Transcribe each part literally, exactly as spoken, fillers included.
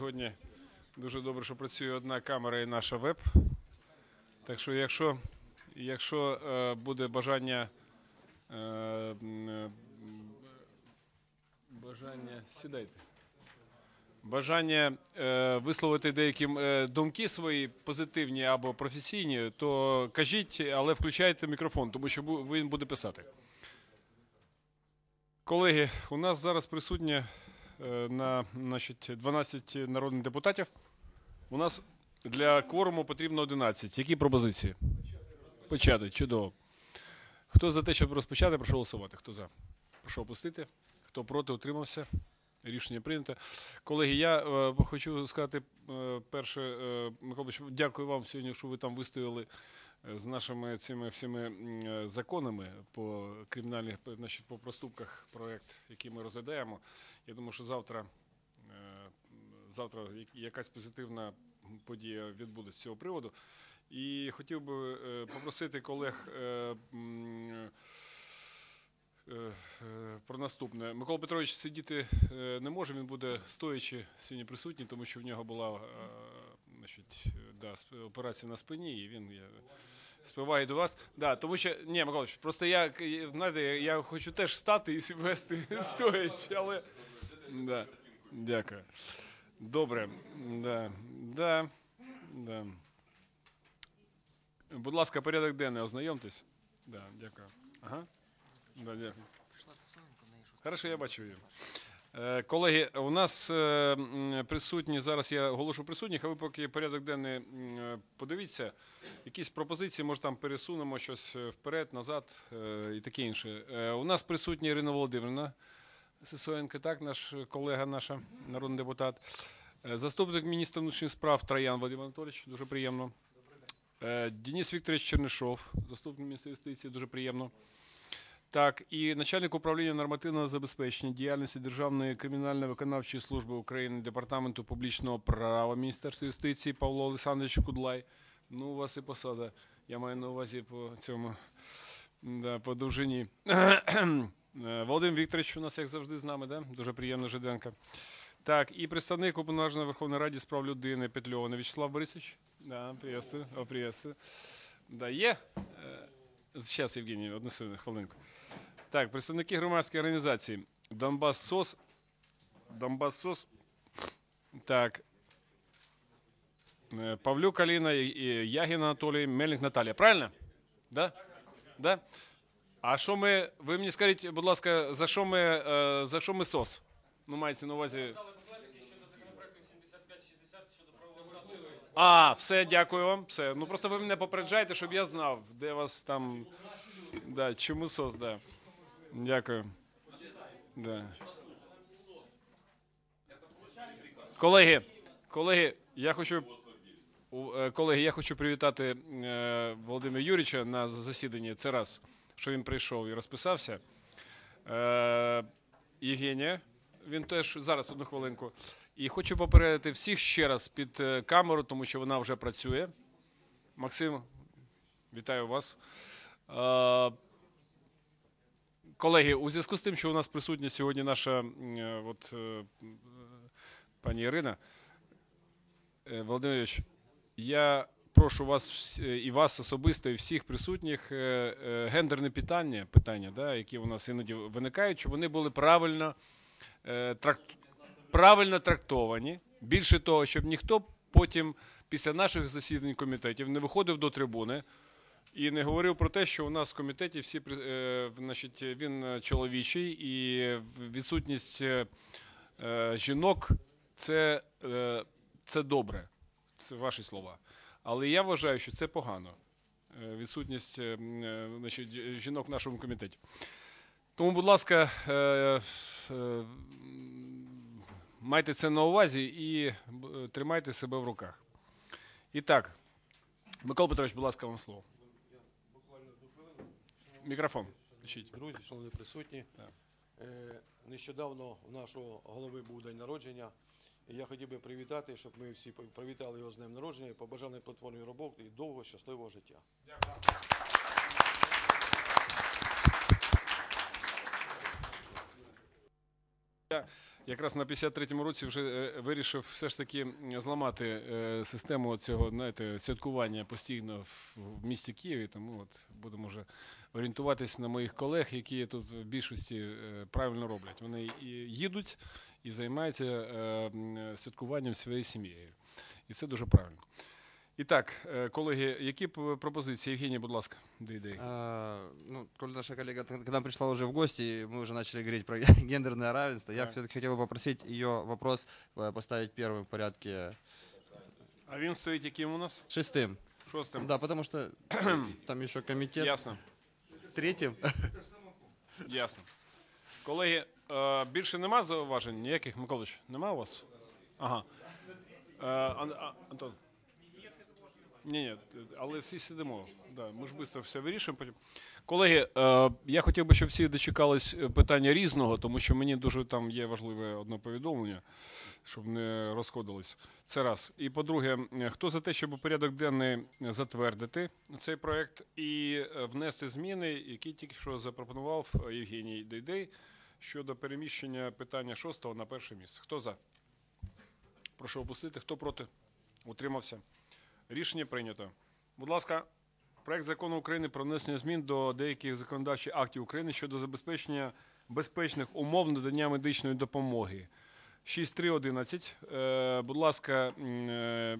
Сьогодні дуже добре, що працює одна камера і наша веб. Так що, якщо, якщо е, буде бажання, е, бажання, сідайте, бажання е, висловити деякі е, думки свої, позитивні або професійні, то кажіть, але включайте мікрофон, тому що він буде писати. Колеги, у нас зараз присутні на значить, дванадцять народних депутатів. У нас для кворуму потрібно одинадцять. Які пропозиції? Почати. Чудово. Хто за те, щоб розпочати, прошу голосувати. Хто за? Прошу опустити. Хто проти, утримався. Рішення прийнято. Колеги, я е, хочу сказати е, перше, е, Микола, дякую вам сьогодні, що ви там вистояли з нашими цими всіми законами по кримінальних, значить, по проступках, проєкт, який ми розглядаємо. Я думаю, що завтра, завтра якась позитивна подія відбудеться з цього приводу. І хотів би попросити колег про наступне. Микола Петрович сидіти не може, він буде стоячи сьогодні присутній, тому що в нього була, значить, да, операція на спині, і він співає до вас. Да, тому що, ні, Микола, просто я, знаєте, я хочу теж стати і вести стоячи, але, да, дякую. Добре, да, да, да. Будь ласка, порядок денний, ознайомтесь. Да, дякую. Ага. Да, дякую. Хорошо, я бачу її. Колеги, у нас присутні, зараз я оголошу присутніх, а ви поки порядок денний подивіться. Якісь пропозиції, може там пересунемо щось вперед, назад і таке інше. У нас присутня Ірина Володимирівна Сисоєнко, так, наш колега, наша, народний депутат. Заступник міністра внутрішніх справ Троян Вадим Анатолійович, дуже приємно. Денис Вікторович Чернишов, заступник міністра юстиції, дуже приємно. Так, і начальник управління нормативного забезпечення діяльності Державної кримінально-виконавчої служби України Департаменту публічного права Міністерства юстиції Павло Олександрович Кудлай. Ну, у вас і посада, я маю на увазі по цьому, да, по довжині. Володимир Вікторович у нас, як завжди, з нами, да? Дуже приємно, Жиденко. Так, і представник Уповноваженої Верховної Ради з прав людини Петльована Вячеслав Борисович. Да, приветствую, о, приветствую. Да, є? Зараз, Євгеній, одну хвилинку. Так, представники громадської організації Донбас СОС. Донбас СОС. Так. Павлюк Аліна, Ягін Анатолій, Мельник Наталія. Правильно? Да? Да? А що ми, ви мені скажіть, будь ласка, за що ми, за що ми СОС? Ну, мається на увазі... А, все, дякую вам. Все. Ну, просто ви мене попереджайте, щоб я знав, де вас там... Да, чому СОС, да. Дякую. Да. Колеги, колеги, я хочу... Колеги, я хочу привітати Володимира Юрійовича на засіданні. Це раз, що він прийшов і розписався. Євгенія, він теж, зараз, одну хвилинку. І хочу попередити всіх ще раз під камеру, тому що вона вже працює. Максим, вітаю вас. Колеги, у зв'язку з тим, що у нас присутня сьогодні наша от, пані Ірина, Володимир Юрійович, я прошу вас і вас особисто, і всіх присутніх гендерне питання, питання, да, які у нас іноді виникають, щоб вони були правильно, тракт, правильно трактовані. Більше того, щоб ніхто потім після наших засідань комітетів не виходив до трибуни і не говорив про те, що у нас в комітеті всі, значить, він чоловічий, і відсутність жінок – це, це добре. Це ваші слова. Але я вважаю, що це погано. Відсутність, значить, жінок в нашому комітеті. Тому, будь ласка, майте це на увазі і тримайте себе в руках. І так, Микола Петрович, будь ласка, вам слово. Мікрофон. Друзі, шановні присутні, нещодавно у нашого голови був день народження. І я хотів би привітати, щоб ми всі привітали його з днем народження і побажали плодотворної роботи і довгого, щасливого життя. Дякую. якраз на п'ятдесят третьому році вже е, вирішив все ж таки зламати е, систему цього, знаєте, святкування постійно в, в місті Києві. Тому от будемо вже орієнтуватись на моїх колег, які тут в більшості е, правильно роблять. Вони і їдуть і займаються е, святкуванням своєю сім'єю. І це дуже правильно. І так, е, колеги, які п- пропозиції? Євгеній, будь ласка, дай-дай. А, ну, коль наша коллега к к нам пришла уже в гости, мы уже начали говорить про гендерное равенство, я Так. все-таки хотел бы попросить ее вопрос э, поставить первым в порядке А він стоїть яким у нас? шестым. Шостим. Да, потому что там еще комитет Ясно. третьим. Ясно. Колеги, е, більше нема зауважень ніяких? Миколич, нема у вас? Ага. Е, Ан- а- Антон. Ні, ні, але всі сидимо. Да, ми ж швидко все вирішуємо. Потім. Колеги, е, я хотів би, щоб всі дочекались питання різного, тому що мені дуже там є важливе одне повідомлення, щоб не розходились. Це раз. І по-друге, хто за те, щоб у порядок денний затвердити цей проект і внести зміни, які тільки що запропонував Євгеній Дейдей щодо переміщення питання шостого на перше місце. Хто за? Прошу опустити. Хто проти? Утримався. Рішення прийнято. Будь ласка, проект закону України про внесення змін до деяких законодавчих актів України щодо забезпечення безпечних умов надання медичної допомоги. шість три одинадцять. Е, будь ласка, м, е,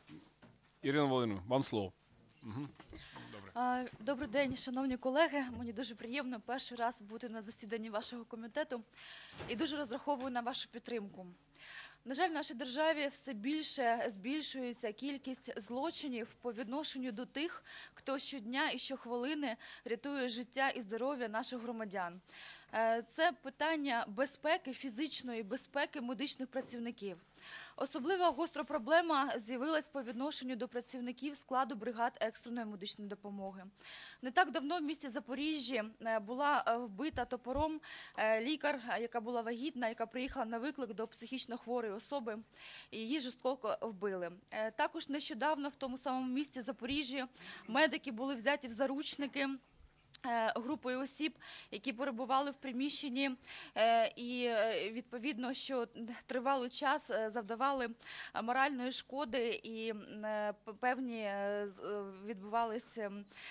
Ірина Володимирівна, вам слово. Угу. Добре. А, Добрий день, шановні колеги. Мені дуже приємно перший раз бути на засіданні вашого комітету і дуже розраховую на вашу підтримку. На жаль, в нашій державі все більше збільшується кількість злочинів по відношенню до тих, хто щодня і щохвилини рятує життя і здоров'я наших громадян. Е, Це питання безпеки, фізичної безпеки медичних працівників. Особливо гостра проблема з'явилась по відношенню до працівників складу бригад екстреної медичної допомоги. Не так давно в місті Запоріжжі е, була е, вбита топором е, лікар, е, яка була вагітна, яка приїхала на виклик до психічно хворої особи, і її жорстоко вбили. Е, Також нещодавно в тому самому місті Запоріжжі медики були взяті в заручники е, групою осіб, які перебували в приміщенні е, і е, відповідно, що тривалий час е, завдавали е, моральної шкоди і е, п- певні е, з- е, відбувалися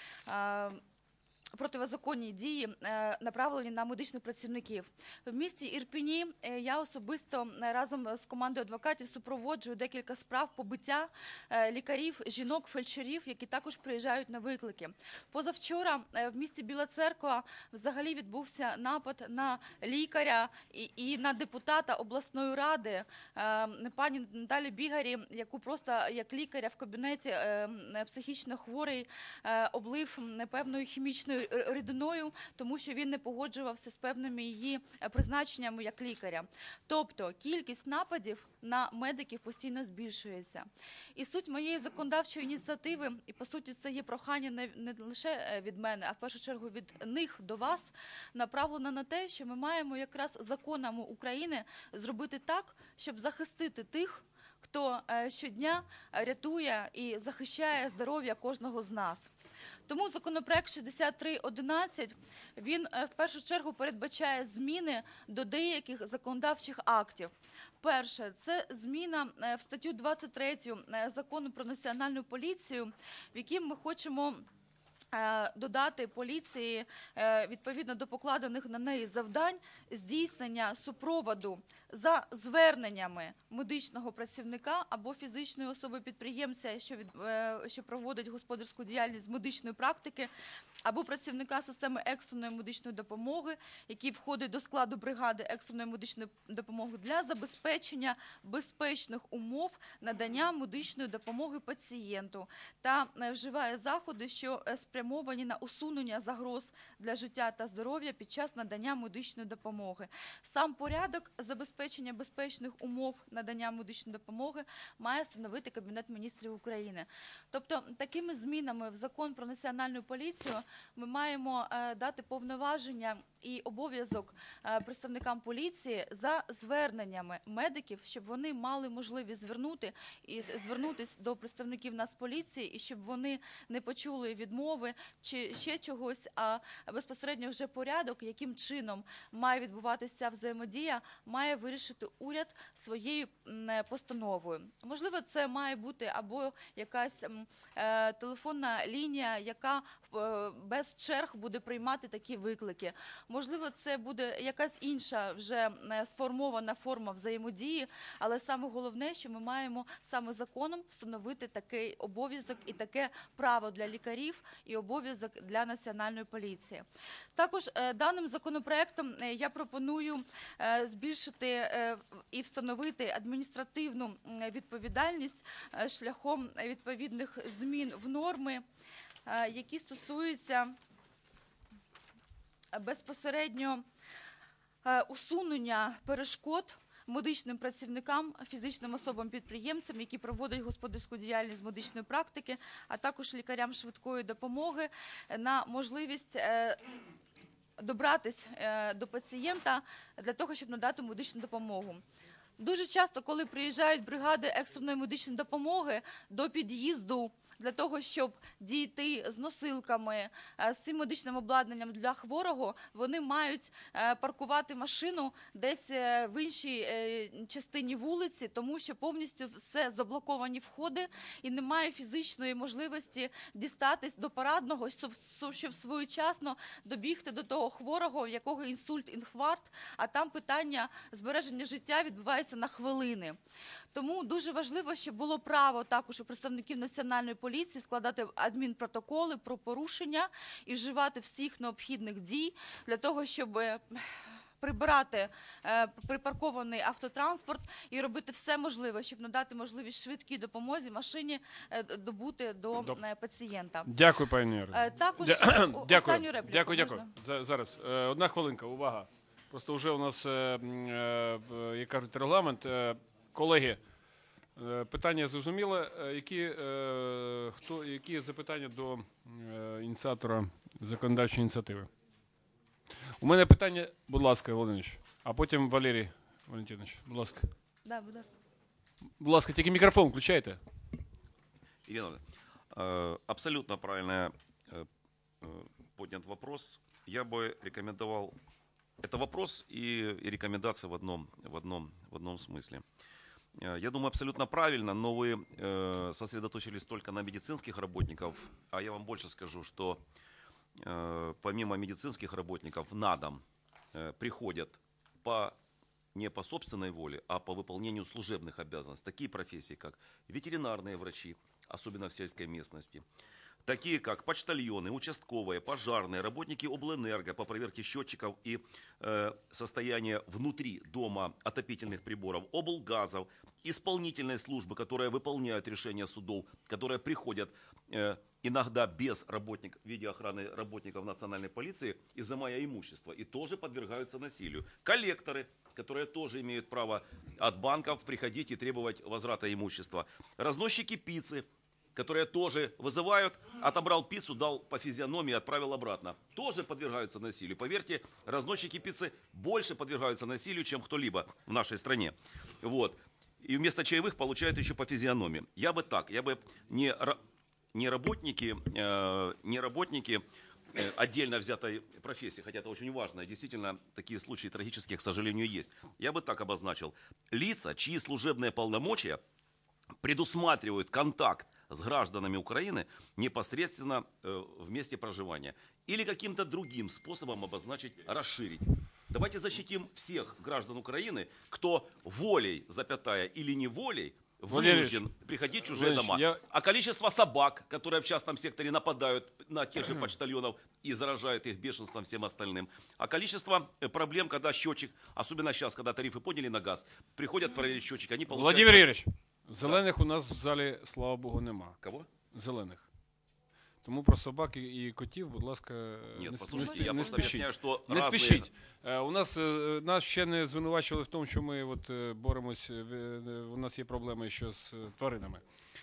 е, протизаконні дії, е, направлені на медичних працівників. В місті Ірпені е, я особисто е, разом з командою адвокатів супроводжую декілька справ побиття е, лікарів, жінок, фельдшерів, які також приїжджають на виклики. Позавчора е, в місті Біла Церква взагалі відбувся напад на лікаря і, і на депутата обласної ради, е, пані Наталі Бігарі, яку просто як лікаря в кабінеті е, е, психічно хворий е, облив непевною хімічною р- рідиною, тому що він не погоджувався з певними її е, призначеннями як лікаря. Тобто кількість нападів на медиків постійно збільшується. І суть моєї законодавчої ініціативи, і по суті це є прохання не, не лише е, від мене, а в першу чергу від них до вас, направлено на те, що ми маємо якраз законами України зробити так, щоб захистити тих, хто е, щодня рятує і захищає здоров'я кожного з нас. Тому законопроект шістдесят три одинадцять, він е, в першу чергу передбачає зміни до деяких законодавчих актів. Перше, це зміна е, в статтю двадцять три е, Закону про національну поліцію, в якій ми хочемо е, додати поліції, е, відповідно до покладених на неї завдань, здійснення супроводу за зверненнями медичного працівника або фізичної особи-підприємця, що, від, е, що проводить господарську діяльність з медичної практики, або працівника системи екстреної медичної допомоги, який входить до складу бригади екстреної медичної допомоги для забезпечення безпечних умов надання медичної допомоги пацієнту та е, вживає заходи, що е, спрямовані на усунення загроз для життя та здоров'я під час надання медичної допомоги. Сам порядок забезпечення безпечних умов надання медичної допомоги має встановити Кабінет міністрів України. Тобто такими змінами в Закон про національну поліцію ми маємо е, дати повноваження і обов'язок е, представникам поліції за зверненнями медиків, щоб вони мали можливість звернути і з- звернутись до представників Нацполіції, і щоб вони не почули відмови норми чи ще чогось, а безпосередньо вже порядок, яким чином має відбуватися взаємодія, має вирішити уряд своєю м, постановою. Можливо, це має бути або якась м, е, телефонна лінія, яка е, без черг буде приймати такі виклики. Можливо, це буде якась інша вже е, сформована форма взаємодії, але саме головне, що ми маємо саме законом встановити такий обов'язок і таке право для лікарів і обов'язок для Національної поліції. Також е, даним законопроектом е, я пропоную е, збільшити е, і встановити адміністративну м, відповідальність е, шляхом відповідних змін в норми, е, які стосуються безпосередньо е, усунення перешкод медичним працівникам, фізичним особам-підприємцям, які проводять господарську діяльність з медичної практики, а також лікарям швидкої допомоги на можливість е, добратись е, до пацієнта для того, щоб надати медичну допомогу. Дуже часто, коли приїжджають бригади екстреної медичної допомоги до під'їзду для того, щоб дійти з носилками, е, з цим медичним обладнанням для хворого, вони мають е, паркувати машину десь е, в іншій е, частині вулиці, тому що повністю все заблоковані входи і немає фізичної можливості дістатись до парадного, щоб, щоб своєчасно добігти до того хворого, в якого інсульт, інфаркт, а там питання збереження життя відбувається на хвилини. Тому дуже важливо, щоб було право також у представників Національної поліції складати адмінпротоколи про порушення і вживати всіх необхідних дій для того, щоб прибирати е, припаркований автотранспорт і робити все можливе, щоб надати можливість швидкій допомозі машині е, добути до Доб- е, пацієнта. Дякую, пані Ірино. Е, також Дя- о- Дякую, останню репліку. дякую, дякую. можна? За- Зараз, е, одна хвилинка, увага. Просто вже у нас, е, м, е, е, як кажуть, регламент. Е, Колеги, е, питання зрозуміле. Е, Які, е, хто, які запитання до е, ініціатора законодавчої ініціативи? У мене питання, будь ласка, Володимирович, а потім Валерій Валентинович, будь ласка. Да, будь ласка. Будь ласка, тільки мікрофон включайте. Ирина, э, абсолютно правильно э, э, поднят вопрос. Я бы рекомендовал... Это вопрос и, и рекомендация в одном, в, одном, в одном смысле. Э, Я думаю, абсолютно правильно, но вы э, сосредоточились только на медицинских работников, а я вам больше скажу, что э, помимо медицинских работников на дом э, приходят по, не по собственной воле, а по выполнению служебных обязанностей такие профессии, как ветеринарные врачи, особенно в сельской местности, такие как почтальоны, участковые, пожарные, работники облэнерго по проверке счетчиков и э, состояния внутри дома отопительных приборов, облгазов, исполнительные службы, которые выполняют решения судов, которые приходят э, иногда без работник, в виде охраны работников национальной полиции, изымая имущество, и тоже подвергаются насилию. Коллекторы, которые тоже имеют право от банков приходить и требовать возврата имущества. Разносчики пиццы, которые тоже вызывают, отобрал пиццу, дал по физиономии, отправил обратно. Тоже подвергаются насилию. Поверьте, разносчики пиццы больше подвергаются насилию, чем кто-либо в нашей стране. Вот. И вместо чаевых получают еще по физиономии. Я бы так, я бы не, ра- не работники, э, не работники э, отдельно взятой профессии, хотя это очень важно, и действительно такие случаи трагические, к сожалению, есть. Я бы так обозначил. Лица, чьи служебные полномочия предусматривают контакт с гражданами Украины непосредственно э, в месте проживания. Или каким-то другим способом обозначить, расширить. Давайте защитим всех граждан Украины, кто волей, запятая, или неволей, вынужден приходить в чужие Владимирович, дома. я- А количество собак, которые в частном секторе нападают на тех же почтальонов и заражают их бешенством всем остальным. А количество э, проблем, когда счетчик, особенно сейчас, когда тарифы подняли на газ, приходят проверить счетчик, они получают... Владимир Юрійович, зелених у нас в залі, слава Богу, нема. Кого? Зелених. Тому про собак і, і котів, будь ласка, Нет, не, послушайте, не, я не просто спішіть. объясняю, что Не разные... спішіть. Е, У нас е, нас ще не звинувачували в тому, що ми от е, боремось. е, е, У нас є проблеми ще з е, тваринами.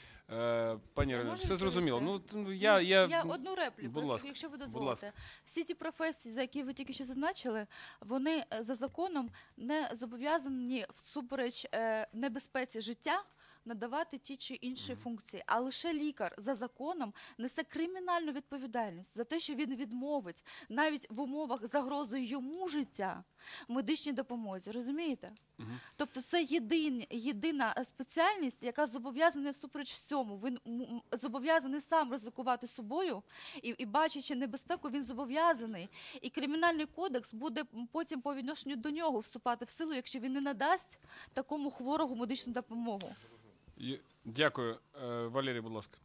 Е, Пані Ірино, можу все зрозуміло. Ну, відповісти? т- я, я, Я одну репліку, будь ласка, якщо ви будь дозволите. ласка. Всі ті професії, за які ви тільки що зазначили, вони е, за законом не зобов'язані всупереч е, небезпеці життя надавати ті чи інші функції. А лише лікар за законом несе кримінальну відповідальність за те, що він відмовить навіть в умовах загрози йому життя медичній допомозі. Розумієте? Тобто це єдин, єдина спеціальність, яка зобов'язана всупереч всьому. Він м- зобов'язаний сам ризикувати собою і, і бачачи небезпеку, він зобов'язаний. І кримінальний кодекс буде потім по відношенню до нього вступати в силу, якщо він не надасть такому хворому медичну допомогу. Є- Дякую. Е, Валерій, будь ласка.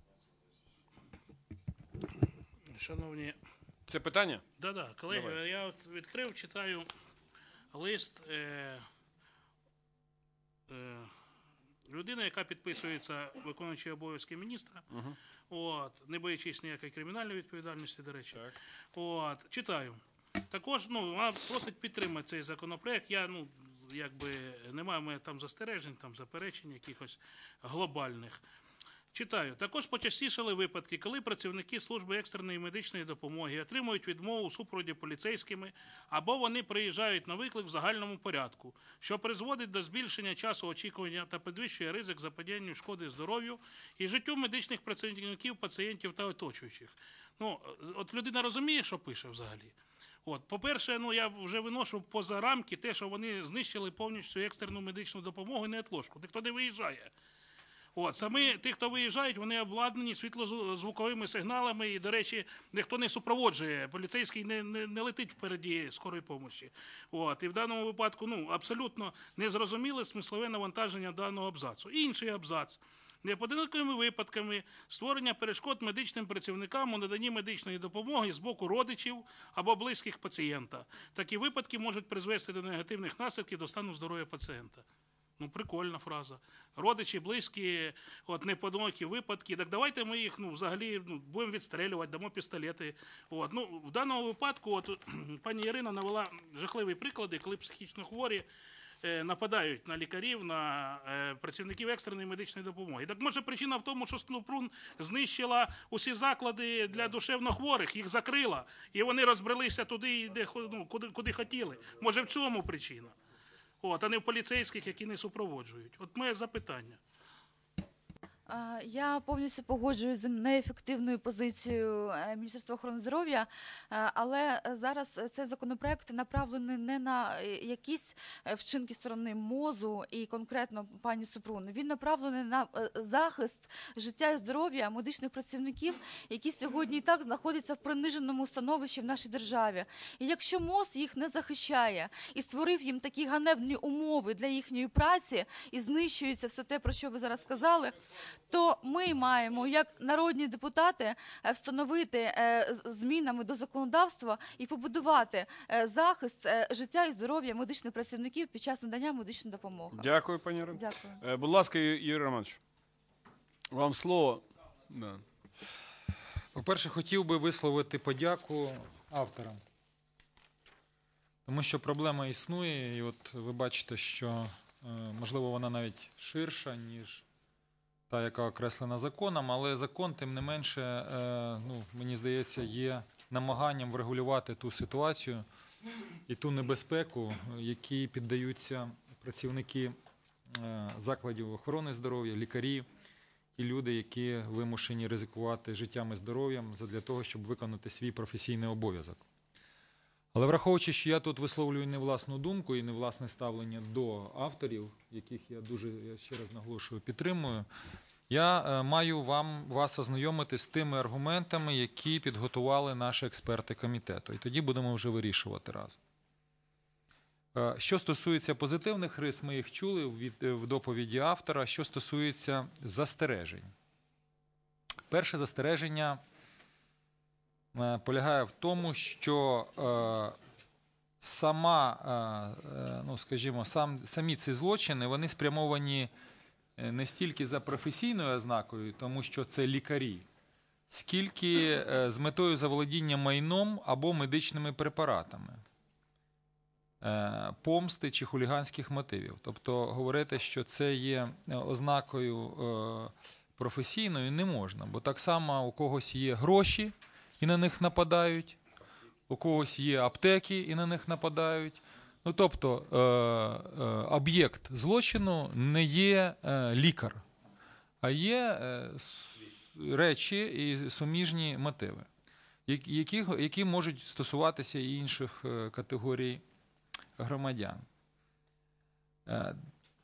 Шановні, Це питання? да-да, колеги, Давай. я от відкрив, читаю лист е, е, людини, яка підписується виконуючий обов'язки міністра, от, не боячись ніякої кримінальної відповідальності, до речі. Так. От, читаю. Також ну, вона просить підтримати цей законопроект. Я, ну, якби, немає в мене там застережень, там заперечень якихось глобальних. Читаю. Також почастішали випадки, коли працівники служби екстреної медичної допомоги отримують відмову у супроводі поліцейськими, або вони приїжджають на виклик в загальному порядку, що призводить до збільшення часу очікування та підвищує ризик заподіяння шкоди здоров'ю і життю медичних працівників, пацієнтів та оточуючих. Ну, от людина розуміє, що пише взагалі? От, по-перше, ну, я вже виношу поза рамки те, що вони знищили повністю екстрену медичну допомогу і неотложку. Ніхто не виїжджає. От, самі ті, хто виїжджають, вони обладнані світлозвуковими сигналами і, до речі, ніхто не супроводжує. Поліцейський не, не, не летить впереді скорої допомоги. От, і в даному випадку ну, абсолютно незрозуміле смислове навантаження даного абзацу. Інший абзац. Непоодинокими випадками створення перешкод медичним працівникам у наданні медичної допомоги з боку родичів або близьких пацієнта. Такі випадки можуть призвести до негативних наслідків до стану здоров'я пацієнта. Ну, прикольна фраза. Родичі, близькі, от непоодинокі випадки. Так давайте ми їх ну, взагалі ну, будемо відстрелювати, дамо пістолети. От. Ну, в даному випадку от, пані Ірина навела жахливі приклади, коли психічно хворі е, нападають на лікарів, на е, працівників екстреної медичної допомоги. Так може причина в тому, що Супрун знищила усі заклади для душевнохворих, їх закрила, і вони розбрелися туди, де, ну, куди, куди хотіли. Може в цьому причина? От, а не в поліцейських, які не супроводжують. От моє запитання. А, Я повністю погоджуюсь з неефективною позицією е, Міністерства охорони здоров'я, е, але зараз цей законопроект направлений не на е, якісь е, вчинки сторони МОЗу і конкретно пані Супрун. Він направлений на е, захист життя і здоров'я медичних працівників, які сьогодні і так знаходяться в приниженому становищі в нашій державі. І якщо МОЗ їх не захищає і створив їм такі ганебні умови для їхньої праці і знищується все те, про що ви зараз сказали, то ми маємо, як народні депутати, е, встановити е, з- змінами до законодавства і побудувати е, захист е, життя і здоров'я медичних працівників під час надання медичної допомоги. Дякую, пані Ірино. Дякую. Е, Будь ласка, Ю- Юрій Романович, вам слово. Да. По-перше, хотів би висловити подяку авторам. Тому що проблема існує, і от ви бачите, що, е, можливо, вона навіть ширша, ніж та, яка окреслена законом, але закон, тим не менше, е, ну, мені здається, є намаганням врегулювати ту ситуацію і ту небезпеку, якій піддаються працівники е, закладів охорони здоров'я, лікарі і люди, які вимушені ризикувати життям і здоров'ям для того, щоб виконати свій професійний обов'язок. Але враховуючи, що я тут висловлюю не власну думку і не власне ставлення до авторів, яких я дуже, я ще раз наголошую, підтримую, я е, маю вам, вас ознайомити з тими аргументами, які підготували наші експерти комітету. І тоді будемо вже вирішувати разом. Е, Що стосується позитивних рис, ми їх чули від, е, в доповіді автора. Що стосується застережень. Перше застереження е, полягає в тому, що е, сама, е, е, ну, скажімо, сам, самі ці злочини, вони спрямовані е, не стільки за професійною ознакою, тому що це лікарі, скільки е, з метою заволодіння майном або медичними препаратами, е, помсти чи хуліганських мотивів. Тобто говорити, що це є ознакою е, професійною, не можна, бо так само у когось є гроші і на них нападають, у когось є аптеки і на них нападають. Ну, тобто е, е, об'єкт злочину не є е, лікар. а є е, с- речі і суміжні мотиви, які, які можуть стосуватися і інших е, категорій громадян. Е,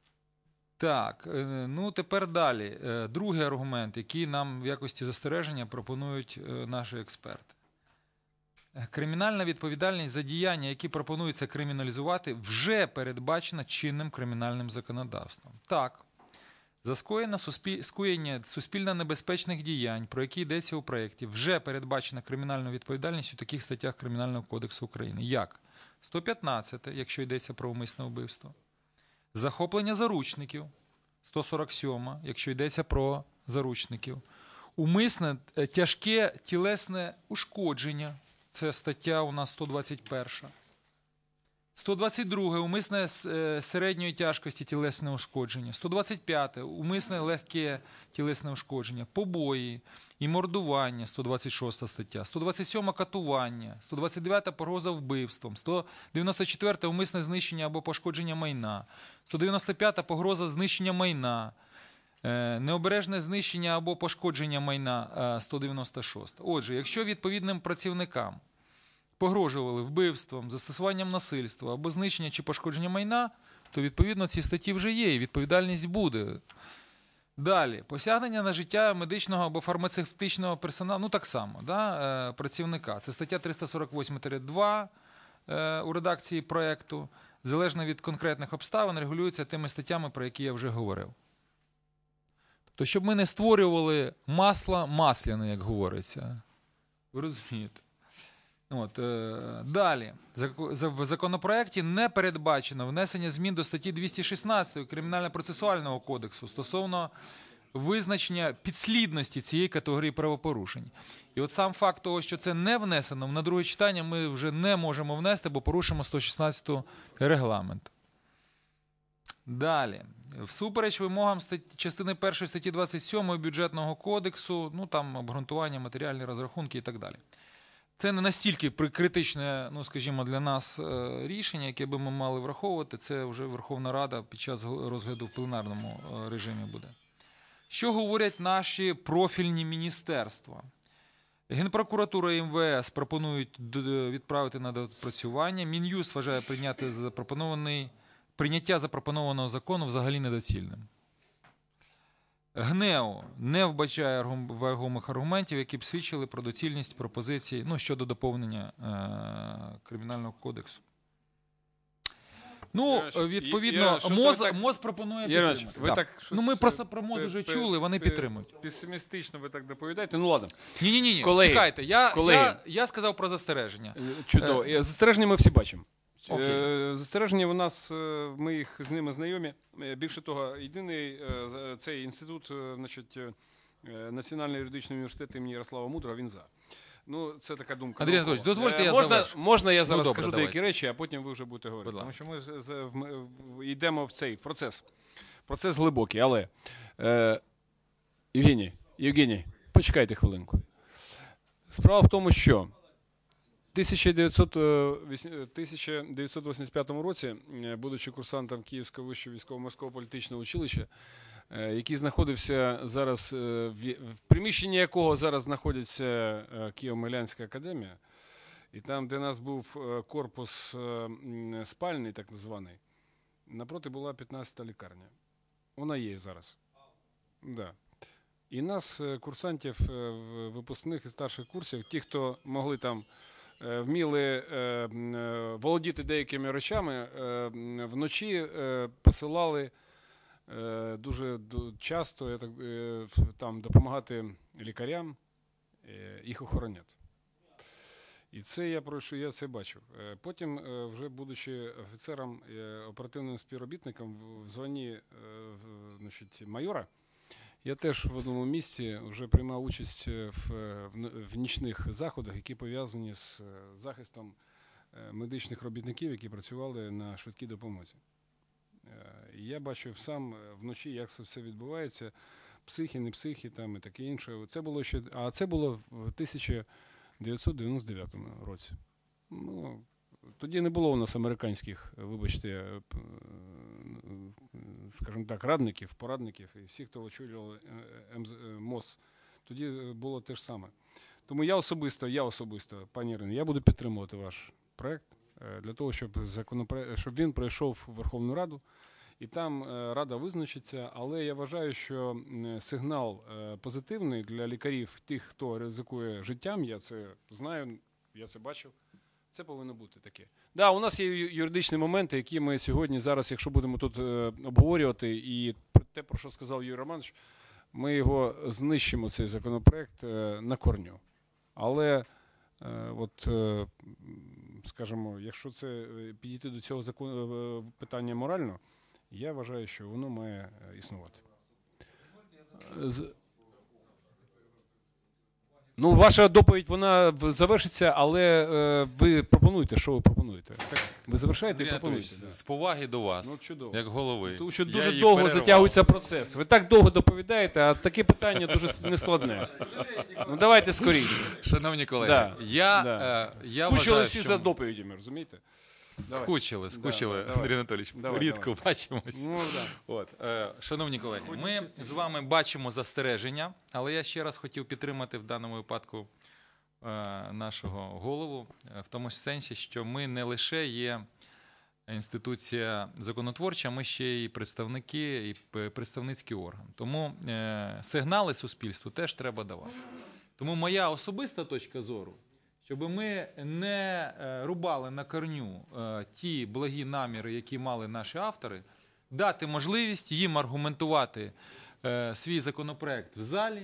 Так, е, ну тепер далі. Е, Другий аргумент, який нам в якості застереження пропонують е, наші експерти. Е, Кримінальна відповідальність за діяння, які пропонується криміналізувати, вже передбачена чинним кримінальним законодавством. Так, за скоєння суспіль... скоєння суспільно небезпечних діянь, про які йдеться у проєкті, вже передбачена кримінальна відповідальність у таких статтях Кримінального кодексу України. Як? сто п'ятнадцята, якщо йдеться про умисне вбивство. Захоплення заручників, сто сорок сьома, якщо йдеться про заручників. Умисне е, тяжке тілесне ушкодження, це стаття у нас сто двадцять перша. сто двадцять друге умисне е, середньої тяжкості тілесне ушкодження. сто двадцять п'яте умисне легке тілесне ушкодження. Побої і мордування, сто двадцять шоста стаття. сто двадцять сьома катування. сто двадцять дев'ята погроза вбивством. сто дев'яносто четверта умисне знищення або пошкодження майна. сто дев'яносто п'ята погроза знищення майна. Е, Необережне знищення або пошкодження майна, е, сто дев'яносто шоста. Отже, якщо відповідним працівникам погрожували вбивством, застосуванням насильства або знищення чи пошкодження майна, то відповідно ці статті вже є і відповідальність буде. Далі. Посягнення на життя медичного або фармацевтичного персоналу, ну так само, да, е, працівника. Це стаття триста сорок восьма два е, у редакції проєкту. Залежно від конкретних обставин регулюється тими статтями, про які я вже говорив. Тобто, щоб ми не створювали масло масляне, як говориться. Ви розумієте? От, е, далі. В законопроекті не передбачено внесення змін до статті двісті шістнадцять Кримінально-процесуального кодексу стосовно визначення підслідності цієї категорії правопорушень. І от сам факт того, що це не внесено, на друге читання ми вже не можемо внести, бо порушимо сто шістнадцяту регламент. Далі. Всупереч вимогам статті, частини першої статті двадцять сьомої Бюджетного кодексу, ну там обґрунтування, матеріальні розрахунки і так далі. Це не настільки критичне, ну, скажімо, для нас рішення, яке би ми мали враховувати. Це вже Верховна Рада під час розгляду в пленарному режимі буде. Що говорять наші профільні міністерства? Генпрокуратура і ем ве ес пропонують відправити на доопрацювання. Мін'юст вважає прийняти запропонований, прийняття запропонованого закону взагалі недоцільним. ГНЕУ не вбачає вагомих аргументів, які б свідчили про доцільність пропозицій, ну, щодо доповнення е- Кримінального кодексу. Ну, Я- відповідно, я- що то МОЗ, ви так- МОЗ пропонує Євгенович, підтримати. ви Так. так щось Ну, ми просто про пе- МОЗ вже пе- чули, вони пе- підтримують. Песимістично ви так доповідаєте. Ну ладно. Ні-ні-ні, Колеги, чекайте, я, колеги. я, я сказав про застереження. Чудово. Е, Застереження ми всі бачимо. Окей. Е, Застереження у нас, е, ми їх з ними знайомі. Е, Більше того, єдиний е, цей інститут, е, значить, е, Національний юридичний університет імені Ярослава Мудрого, він за. Ну, це така думка. Андрій наукова. Анатолійович, дозвольте, Е, я можна, завершу. можна я Ну, зараз добре, скажу давайте. деякі речі, а потім ви вже будете говорити. Будь Тому ласка. що ми з- з- в- в- йдемо в цей процес. Процес глибокий, але е, Євгеній, Євгеній, почекайте хвилинку. Справа в тому, що в тисяча дев'ятсот вісімдесят п'ятому році, е, будучи курсантом Київського вищого військово-морського політичного училища, е, який знаходився зараз, е, в, в приміщенні якого зараз знаходиться е, Києво-Могилянська академія, і там, де у нас був е, корпус е, м, спальний, так званий, напроти була п'ятнадцята лікарня. Вона є зараз. Да. І нас, е, курсантів, е, в- випускних і старших курсів, ті, хто могли там, е, вміли е, м, е, володіти деякими речами, е, м, вночі е, посилали е, дуже ду- часто я так, е, в- там, допомагати лікарям, е, їх охороняти. І це я прошу, я це бачив. Е, Потім, е, вже будучи офіцером, е, оперативним співробітником в- в званні е, в- значить, майора, я теж в одному місці вже приймав участь е, в, е, в, н- в нічних заходах, які пов'язані з е, захистом е, медичних робітників, які працювали на швидкій допомозі. Е, і Я бачив сам е, вночі, як це все відбувається, психи, не психи там і таке інше. Це було ще, а це було в тисяча дев'ятсот дев'яносто дев'ятому році. Ну, тоді не було у нас американських, вибачте, е, п- е, скажімо так, радників, порадників і всіх, хто очолював е, МЗ, е, МОЗ, тоді було те ж саме. Тому я особисто, я особисто, пані Ірино, я буду підтримувати ваш проект е, для того, щоб, законопроект, щоб він пройшов в Верховну Раду, і там е, Рада визначиться, але я вважаю, що е, сигнал е, позитивний для лікарів, тих, хто ризикує життям, я це знаю, я це бачив, це повинно бути таке. Да, у нас є ю- юридичні моменти, які ми сьогодні зараз, якщо будемо тут е, обговорювати, і про те, про що сказав Юрій Романович, ми його знищимо, цей законопроект, е, на корню. Але, е, от, е, скажімо, якщо це е, підійти до цього закону, е, питання морально, я вважаю, що воно має е, існувати. З- Ну, ваша доповідь, вона в- завершиться, але е, ви пропонуєте, що ви пропонуєте? Так, ви завершаєте і Андрій пропонуєте. Анатолійович, Да. з поваги до вас, Ну, чудово. як голови. Тому що я дуже її довго перервав. затягується процес. Ви так довго доповідаєте, а таке питання дуже с- нескладне. Ну, давайте скоріше. Шановні колеги, Да, я, да. е, я Скучили вважаю, всі що за доповідями, розумієте? Давай. скучили, скучили, да, давай. Андрій Анатолійович, Давай, рідко давай. бачимось. Ну, да. От, е, шановні колеги, ми з вами бачимо застереження, але я ще раз хотів підтримати в даному випадку е, нашого голову, е, в тому сенсі, що ми не лише є інституція законотворча, ми ще й представники, і п- представницький орган. Тому е, сигнали суспільству теж треба давати. Тому моя особиста точка зору, щоб ми не е, рубали на корню е, ті благі наміри, які мали наші автори, дати можливість їм аргументувати е, свій законопроект в залі.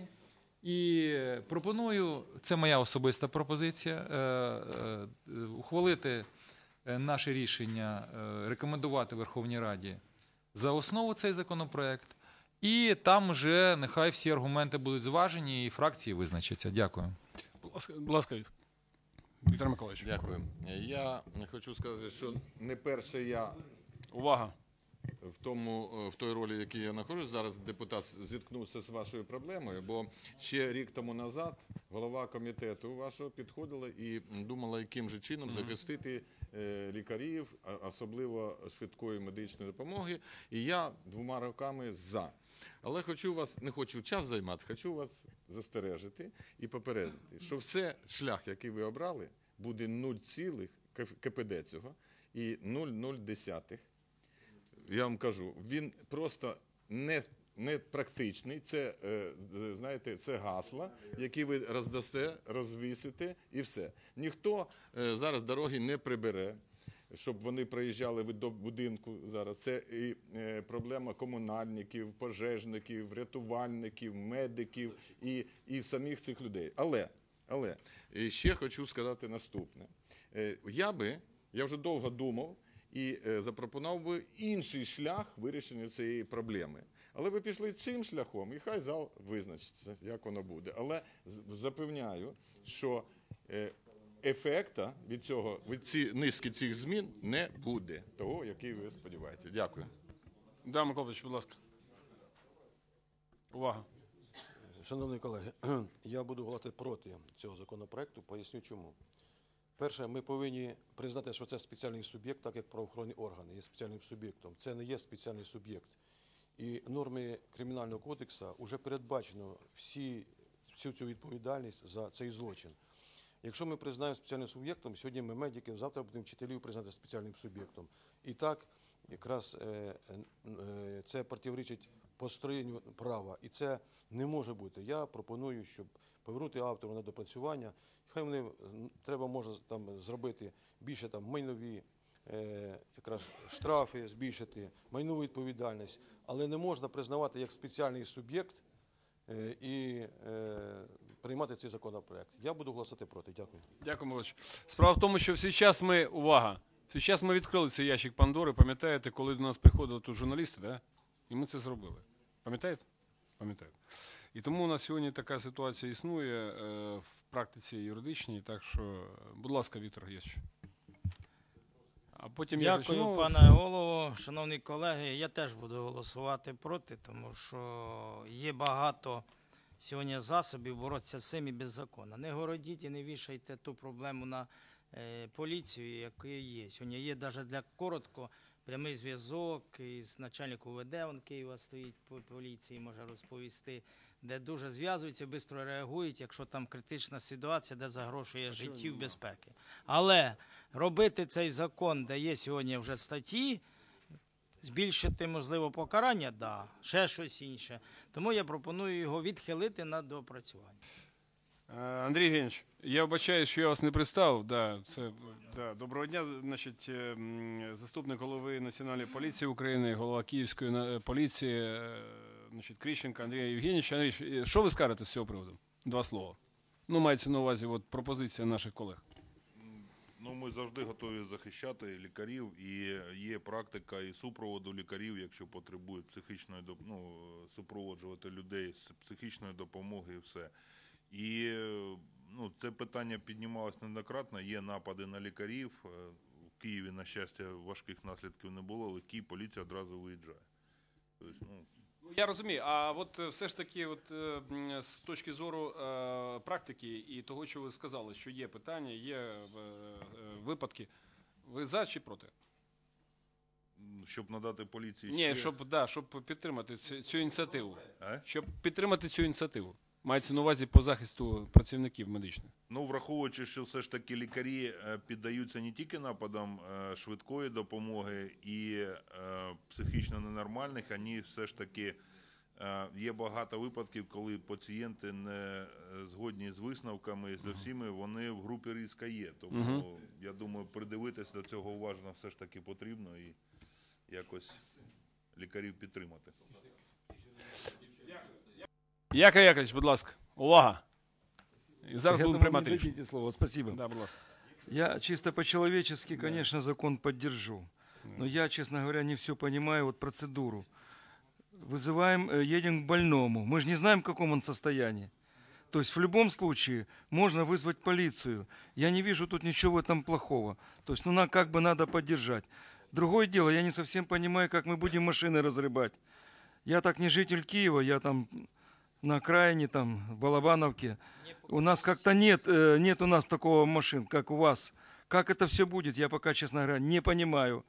І пропоную, це моя особиста пропозиція, е, е, ухвалити е, наше рішення, е, рекомендувати Верховній Раді за основу цей законопроект. І там вже нехай всі аргументи будуть зважені і фракції визначаться. Дякую. Будь ласка, будь ласка, Віктор Миколаївич. Дякую. Я хочу сказати, що не перше я Увага. в тому, в той ролі, в якій я знаходжусь зараз, депутат, зіткнувся з вашою проблемою, бо ще рік тому назад голова комітету вашого підходила і думала, яким же чином захистити е, лікарів, а- особливо швидкої медичної допомоги. І я двома руками за. Але хочу вас, не хочу час займати, хочу вас застережити і попередити, що все шлях, який ви обрали, буде нуль цілих КПД цього і нуль цілих нуль десятих. Я вам кажу, він просто не, не практичний. Це, е, знаєте, це гасла, які ви роздасте, розвісите і все. Ніхто е, зараз дороги не прибере, щоб вони проїжджали від до будинку зараз. Це і е, проблема комунальників, пожежників, рятувальників, медиків і, і самих цих людей. Але, але і ще хочу сказати наступне. Е, я би, я вже довго думав, і е, запропонував би інший шлях вирішення цієї проблеми. Але ви пішли цим шляхом, і хай зал визначиться, як воно буде. Але з- запевняю, що е, ефекта від цього, від ці, низки цих змін не буде, того, який ви сподіваєтеся. Дякую. Да, Миколаївич, будь ласка. Увага. Шановні колеги, я буду голосувати проти цього законопроекту, поясню чому. Перше, ми повинні признати, що це спеціальний суб'єкт, так як правоохоронні органи є спеціальним суб'єктом. Це не є спеціальний суб'єкт. І норми Кримінального кодексу вже передбачено всі, всю цю відповідальність за цей злочин. Якщо ми признаємо спеціальним суб'єктом, сьогодні ми медиків, завтра будемо вчителів признати спеціальним суб'єктом. І так якраз е, е, це протирічить построєнню права. І це не може бути. Я пропоную, щоб повернути автору на допрацювання. Хай вони, м, треба може там зробити більше там майнові е, якраз штрафи, збільшити майнову відповідальність, але не можна признавати як спеціальний суб'єкт е, і е, приймати цей законопроект. Я буду голосувати проти. Дякую. Дякую, Миколаївич. Справа в тому, що в свій час ми, увага, в свій час ми відкрили цей ящик Пандори, пам'ятаєте, коли до нас приходили тут журналісти, да? І ми це зробили. Пам'ятаєте? Пам'ятаєте. І тому у нас сьогодні така ситуація існує е, в практиці юридичній, так що, будь ласка, Віктор Гєсович. А потім я Дякую, почну. пане голово. Шановні колеги, я теж буду голосувати проти, тому що є багато сьогодні засобів боротися з цим і беззаконно. Не городіть і не вішайте ту проблему на е, поліцію, яка є. Сьогодні є навіть для коротко прямий зв'язок із начальником УВД, він Києва стоїть по поліції, може розповісти, де дуже зв'язуються, швидко реагують, якщо там критична ситуація, де загрожує життю безпеки. Але робити цей закон, де є сьогодні вже статті, збільшити, можливо, покарання, да, ще щось інше. Тому я пропоную його відхилити на доопрацювання. Е, Андрій Євгенович, я вибачаю, що я вас не представив. Да, це, да, доброго дня, значить, е, м, заступник голови Національної поліції України, голова Київської на- поліції, е, значить, Кріщенко Андрій Євгенович. Андрій, що ви скажете з цього приводу? Два слова. Ну, мається на увазі от, пропозиція наших колег. Ну, ми завжди готові захищати лікарів, і є практика і супроводу лікарів, якщо потребують психічної доп- ну, супроводжувати людей з психічної допомоги і все. І ну, це питання піднімалось неоднократно, є напади на лікарів. В Києві, на щастя, важких наслідків не було, але Київ, поліція одразу виїжджає. Тобто, ну, Я розумію, а от е, все ж таки, от, е, м, з точки зору е, практики і того, що ви сказали, що є питання, є е, е, випадки, ви за чи проти? щоб надати поліції Ні, ще... щоб, да, щоб підтримати цю, цю ініціативу. А? Щоб підтримати цю ініціативу. Мається на увазі по захисту працівників медичних. Ну, враховуючи, що все ж таки лікарі е, піддаються не тільки нападам е, швидкої допомоги і е, психічно ненормальних, ані все ж таки е, є багато випадків, коли пацієнти не згодні з висновками і з всіми, вони в групі риска є. Тому, Мгм. я думаю, придивитися до цього уважно все ж таки потрібно і якось лікарів підтримати. Яков Яковлевич, будь ласка, увага. І зараз Я будемо думаю, приймати мне рішення. дадите слово. Спасибо. Да, будь ласка. Я чисто по-человечески, конечно, закон поддержу. Но я, честно говоря, не все понимаю, вот процедуру. Вызываем, э, едем к больному. Мы же не знаем, в каком он состоянии. То есть в любом случае можно вызвать полицию. Я не вижу тут ничего в этом плохого. То есть, ну, на, как бы надо поддержать. Другое дело, я не совсем понимаю, как мы будем машины разрыбать. Я так не житель Киева, я там на окраине, там, в Балабановке. У нас как-то нет, э, нет у нас такого машин, как у вас. Как это все будет, я пока, честно говоря, не понимаю.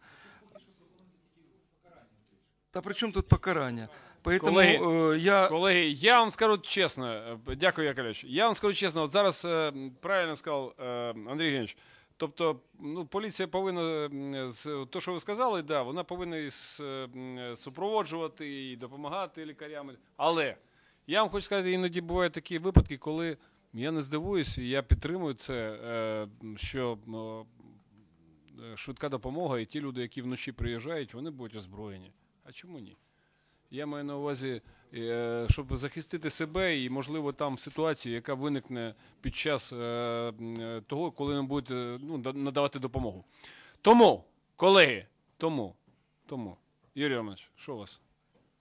Да при чем тут покарание? Поэтому Колеги, э, я... Колеги, я вам скажу чесно, е, дякую, Яковлевич. Я вам скажу чесно, от зараз е, правильно сказав е, Андрій Євгенович, тобто, ну, поліція повинна, м, з- то, що ви сказали, да, вона повинна і с- м, супроводжувати і допомагати лікарям. Але я вам хочу сказати, іноді бувають такі випадки, коли я не здивуюсь, і я підтримую це, е, що е, швидка допомога і ті люди, які вночі приїжджають, вони будуть озброєні. А чому ні? Я маю на увазі, е, щоб захистити себе і, можливо, там ситуацію, яка виникне під час е, м, того, коли нам будуть е, ну, да- надавати допомогу. Тому, колеги, тому, тому. Юрій Романович, що у вас?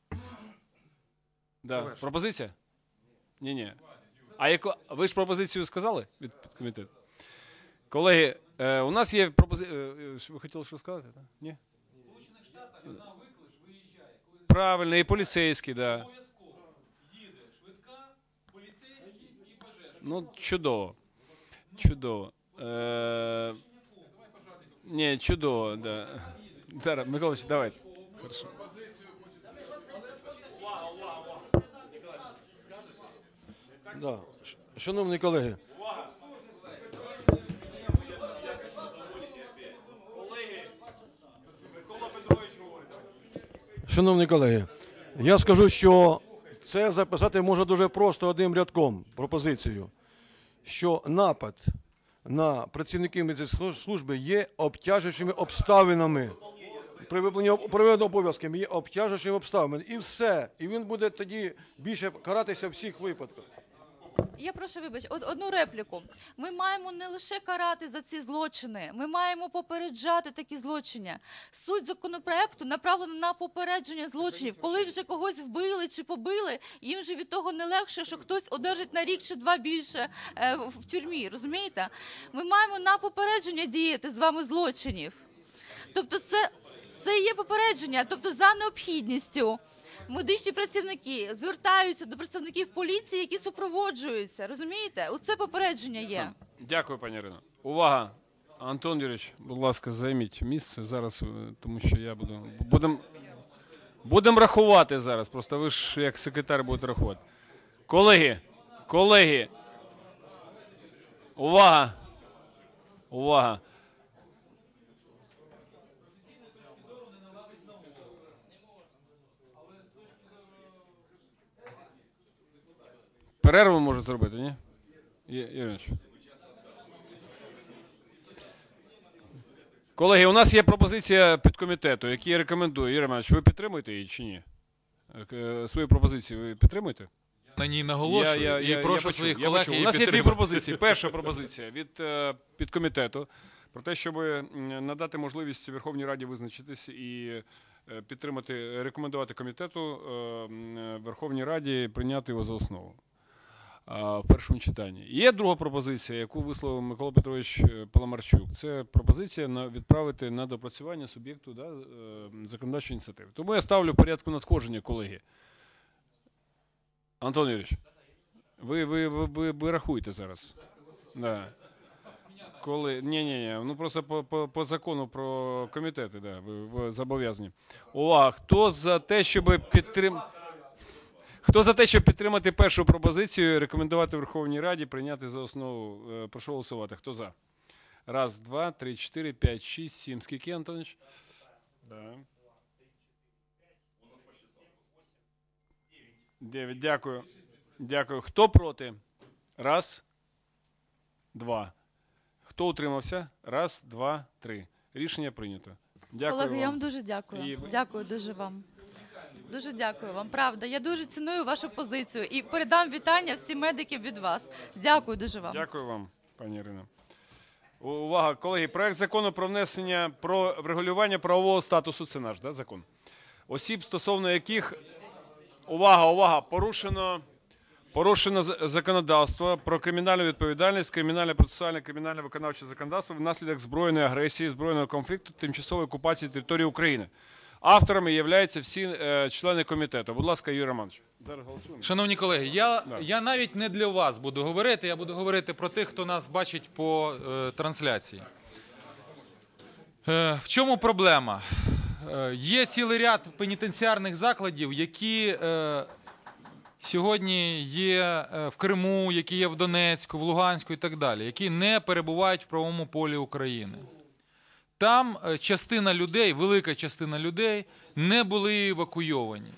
Да. Пропозиція? Ні-ні. А яко... ви ж пропозицію сказали від комітету? Колеги, е, у нас є пропозиція. Ви хотіли що сказати? Так? Ні? Правильно, і поліцейський, так. Да. Їде швидка, поліцейський і пожежний. Ну, чудово. Чудово. Е... Ні, чудово, да. Зараз, Миколаївич, давайте. Хорошо. Да. Ш- Шановні колеги, шановні колеги, я скажу, що це записати можна дуже просто одним рядком, пропозицію, що напад на працівників медичної служби є обтяжуючими обставинами. При виконанні при виконанні обов'язків є обтяжуючими обставинами. І все. І він буде тоді більше каратися в всіх випадках. Я прошу вибач, од- одну репліку. Ми маємо не лише карати за ці злочини, ми маємо попереджати такі злочини. Суть законопроекту направлена на попередження злочинів. Коли вже когось вбили чи побили, їм же від того не легше, що хтось одержить на рік чи два більше е, в в тюрмі, розумієте? Ми маємо на попередження діяти з вами злочинів. Тобто це, це і є попередження, тобто за необхідністю. Медичні працівники звертаються до представників поліції, які супроводжуються. Розумієте? Оце попередження є. Дякую, пані Ірино. Увага. Антон Юрійович, будь ласка, займіть місце зараз, е, тому що я буду... Будемо будем рахувати зараз, просто ви ж як секретар будете рахувати. Колеги, колеги, увага, увага. Перерву можу зробити, ні? Іринич. Колеги, у нас є пропозиція підкомітету, який я рекомендую. Юрій Романович, ви підтримуєте її чи ні? Свою пропозицію ви підтримуєте? На ній наголошую Я- я- і я- прошу я почув, своїх я колег почув. її У нас є дві підтримати. пропозиції. Перша пропозиція від е, підкомітету про те, щоб надати можливість Верховній Раді визначитись і е, підтримати, рекомендувати комітету е, м, Верховній Раді прийняти його за основу а, в першому читанні. Є друга пропозиція, яку висловив Микола Петрович Паламарчук. Це пропозиція на відправити на допрацювання суб'єкту да, е, законодавчої ініціативи. Тому я ставлю в порядку надходження, колеги. Антон Юрійович, ви, ви, ви, ви, ви рахуєте зараз. Да. Коли... Ні, ні, ні, ну просто по, по, по закону про комітети, да, ви, ви зобов'язані. Увага, хто за те, щоб підтрим... Хто за те, щоб підтримати першу пропозицію, рекомендувати Верховній Раді прийняти за основу, е, прошу голосувати. Хто за? Раз, два, три, чотири, п'ять, шість, сім. Скільки, Антонович? Да. Дев'ять. Дякую. Дякую. Хто проти? Раз, два. Хто утримався? Раз, два, три. Рішення прийнято. Дякую Колеги, я вам. вам дуже дякую. І ви- Дякую дуже вам. Дуже дякую вам, правда. Я дуже ціную вашу позицію і передам вітання всім медикам від вас. Дякую дуже вам. Дякую вам, пані Ірино. У- Увага, колеги, проект закону про внесення, про врегулювання правового статусу, це наш, да, закон? Осіб, стосовно яких, увага, увага, порушено, порушено з- законодавство про кримінальну відповідальність, кримінальне процесуальне, кримінальне виконавче законодавство внаслідок збройної агресії, збройного конфлікту, тимчасової окупації території України. Авторами являються всі е, члени комітету. Будь ласка, Юрій Романович. Зараз голосуємо. Шановні колеги, я, я навіть не для вас буду говорити, я буду говорити про тих, хто нас бачить по е, трансляції. Е, в чому проблема? Е, є цілий ряд пенітенціарних закладів, які е, сьогодні є е, в Криму, які є в Донецьку, в Луганську і так далі, які не перебувають в правовому полі України. Там е, частина людей, велика частина людей не були евакуйовані.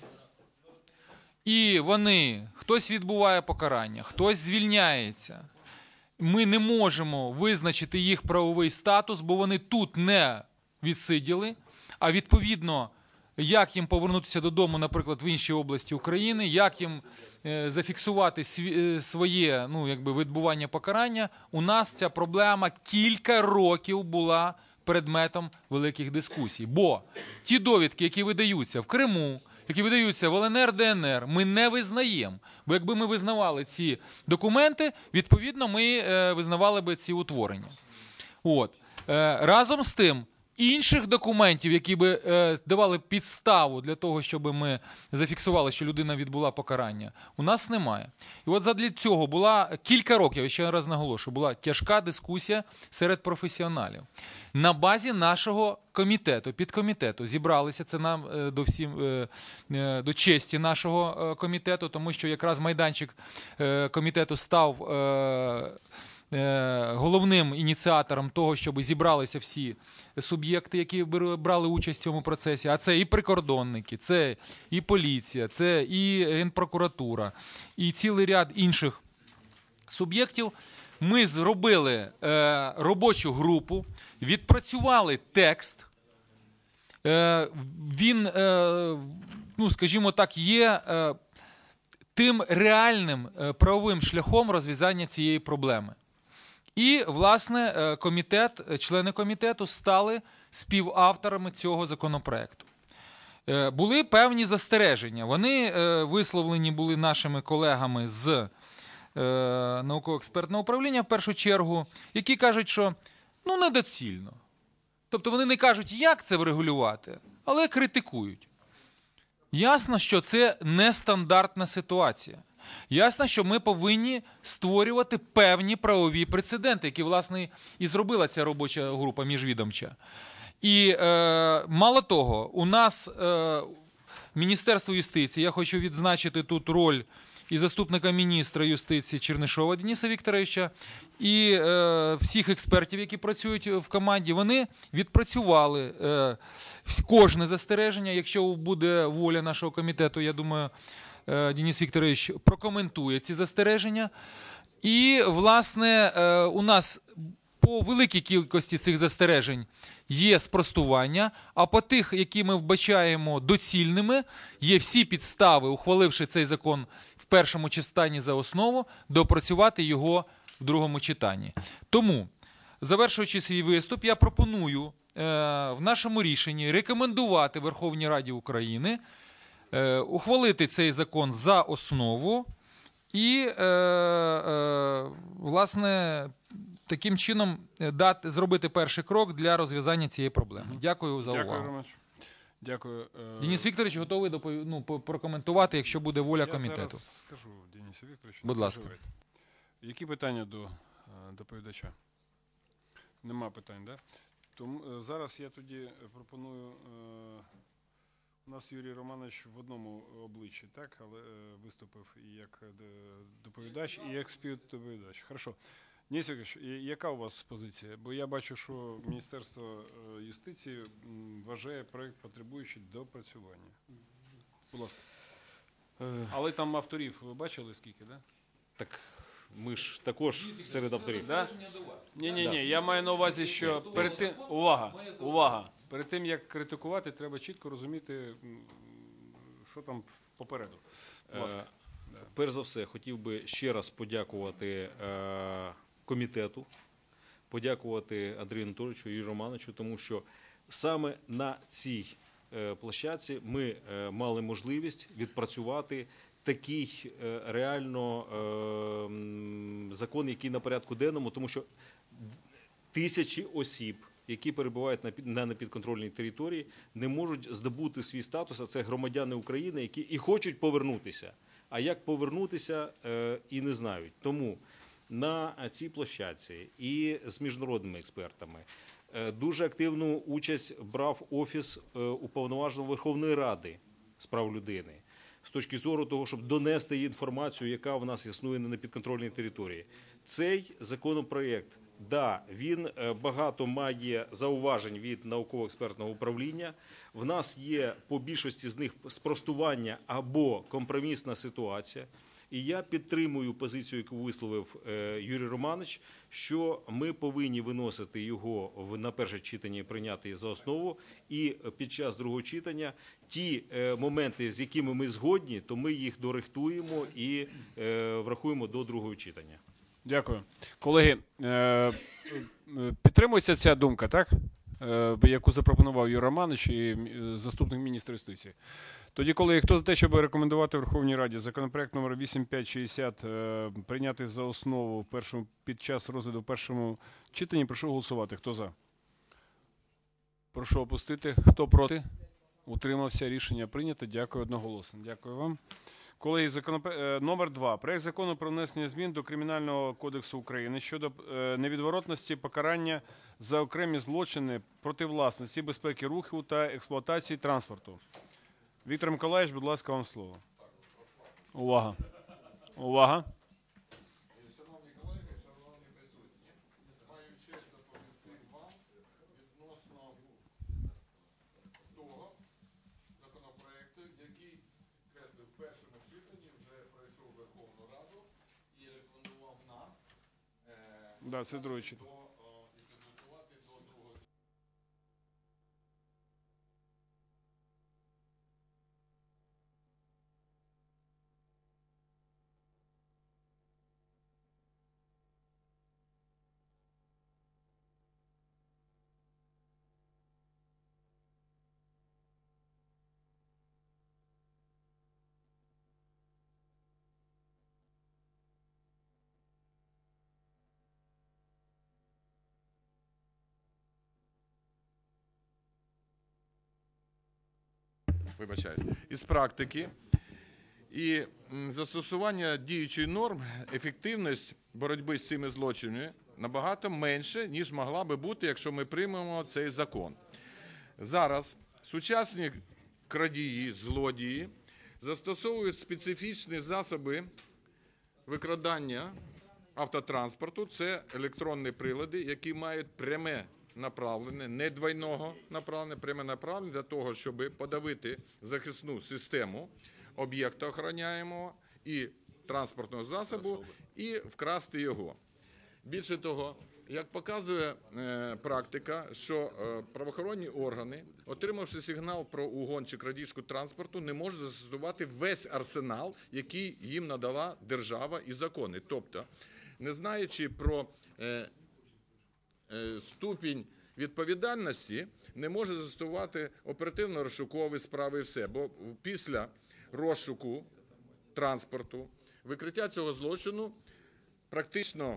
І вони, хтось відбуває покарання, хтось звільняється. Ми не можемо визначити їх правовий статус, бо вони тут не відсиділи, а відповідно, як їм повернутися додому, наприклад, в іншій області України, як їм е, зафіксувати сві, е, своє ну, якби, відбування покарання, у нас ця проблема кілька років була предметом великих дискусій. Бо ті довідки, які видаються в Криму, які видаються в Л Н Р, Д Н Р, ми не визнаємо. Бо якби ми визнавали ці документи, відповідно, ми е, визнавали би ці утворення. От. Е, разом з тим, інших документів, які би е, давали підставу для того, щоб ми зафіксували, що людина відбула покарання, у нас немає. І от задля цього була кілька років, я ще раз наголошую, була тяжка дискусія серед професіоналів. На базі нашого комітету, підкомітету зібралися, це нам е, до, всім, е, е, до честі нашого е, комітету, тому що якраз майданчик е, комітету став е, е, головним ініціатором того, щоб зібралися всі суб'єкти, які брали участь в цьому процесі. А це і прикордонники, це і поліція, це і Генпрокуратура, і цілий ряд інших суб'єктів. Ми зробили е, робочу групу, відпрацювали текст. Е, він, е, ну, скажімо так, є е, тим реальним е, правовим шляхом розв'язання цієї проблеми. І, власне, е, комітет, члени комітету стали співавторами цього законопроекту. Е, були певні застереження. Вони е, висловлені були нашими колегами з науково-експертного управління в першу чергу, які кажуть, що ну недоцільно. Тобто вони не кажуть, як це врегулювати, але критикують. Ясно, що це нестандартна ситуація. Ясно, що ми повинні створювати певні правові прецеденти, які, власне, і зробила ця робоча група міжвідомча. І е, мало того, у нас е, Міністерство юстиції, я хочу відзначити тут роль і заступника міністра юстиції Чернишова Дениса Вікторовича, і е, всіх експертів, які працюють в команді, вони відпрацювали е, кожне застереження. Якщо буде воля нашого комітету, я думаю, е, Денис Вікторович прокоментує ці застереження. І, власне, е, у нас по великій кількості цих застережень є спростування, а по тих, які ми вбачаємо доцільними, є всі підстави, ухваливши цей закон в першому читанні за основу, доопрацювати його в другому читанні. Тому, завершуючи свій виступ, я пропоную е, в нашому рішенні рекомендувати Верховній Раді України е, ухвалити цей закон за основу і, е, е, власне, таким чином дати, зробити перший крок для розв'язання цієї проблеми. Дякую за Дякую, увагу. Романович. Дякую. Е, Денис Вікторович готовий допов... ну, по- прокоментувати, якщо буде воля Я комітету. зараз скажу Денису Вікторовичу. Будь не ласка. переживайте. Які питання до е, доповідача? Нема питань, так? Да? Тому е, зараз я тоді пропоную. Е, у нас Юрій Романович в одному обличчі, так, але е, виступив і як е, доповідач, і як співдоповідач. Хорошо. Денис Вікторович, і- яка у вас позиція? Бо я бачу, що Міністерство е, юстиції м, вважає проект потребуючий допрацювання. Будь ласка. Але там авторів ви бачили скільки, да? Так ми ж також серед авторів. Да? Ні, ні, ні. Я маю на увазі, що перед тим увага, увага. Перед тим як критикувати, треба чітко розуміти, м, що там попереду. Будь ласка. Е, Перш за все, хотів би ще раз подякувати е, комітету, подякувати Андрію Анатолійовичу і Юрію Романовичу, тому що саме на цій е, площадці ми е, мали можливість відпрацювати такий е, реально е, м, закон, який на порядку денному, тому що тисячі осіб, які перебувають на під- на непідконтрольній території, не можуть здобути свій статус, а це громадяни України, які і хочуть повернутися. А як повернутися, е, і не знають. Тому на цій площадці і з міжнародними експертами е, дуже активну участь брав Офіс е, Уповноваженого Верховної Ради з прав людини з точки зору того, щоб донести інформацію, яка в нас існує на непідконтрольній території. Цей законопроєкт, да, він е, багато має зауважень від науково-експертного управління. В нас є по більшості з них спростування або компромісна ситуація. І я підтримую позицію, яку висловив е, Юрій Романович, що ми повинні виносити його в- на перше читання і прийняти за основу. І під час другого читання ті е, моменти, з якими ми згодні, то ми їх дорихтуємо і е, врахуємо до другого читання. Дякую. Колеги, е, е, підтримується ця думка, так? Е, яку запропонував Юрій Романович і е, заступник міністра юстиції. Тоді, колеги, хто за те, щоб рекомендувати Верховній Раді законопроект номер вісім п'ять шістдесят е, прийняти за основу в першому, під час розгляду в першому читанні, прошу голосувати. Хто за? Прошу опустити. Хто проти? Утримався. Рішення прийнято. Дякую одноголосно. Дякую вам. Колеги, законопро... е, номер два. Проект закону про внесення змін до Кримінального кодексу України щодо е, невідворотності покарання за окремі злочини проти власності, безпеки руху та експлуатації транспорту. Віктор Миколаївич, будь ласка, вам слово. Увага. Увага. Шановні колеги, шановні присутні, маю честь доповісти вам відносно того законопроекту, який, креслив, в першому читанні вже пройшов Верховну Раду і рекомендував нам е, Да, це друге читання. до, о, і підготувати до другого читання. Вибачаюсь. Із практики. І м, застосування діючих норм, ефективність боротьби з цими злочинами набагато менше, ніж могла би бути, якщо ми приймемо цей закон. Зараз сучасні крадії, злодії застосовують специфічні засоби викрадання автотранспорту. Це електронні прилади, які мають пряме направлення, не двойного направлення, пряме направлення для того, щоб подавити захисну систему об'єкта охороняємого і транспортного засобу і вкрасти його. Більше того, як показує е, практика, що е, правоохоронні органи, отримавши сигнал про угон чи крадіжку транспорту, не можуть застосувати весь арсенал, який їм надала держава і закони. Тобто, не знаючи про е, е, ступінь відповідальності, не може застосувати оперативно-розшукові справи і все. Бо після розшуку транспорту, викриття цього злочину, практично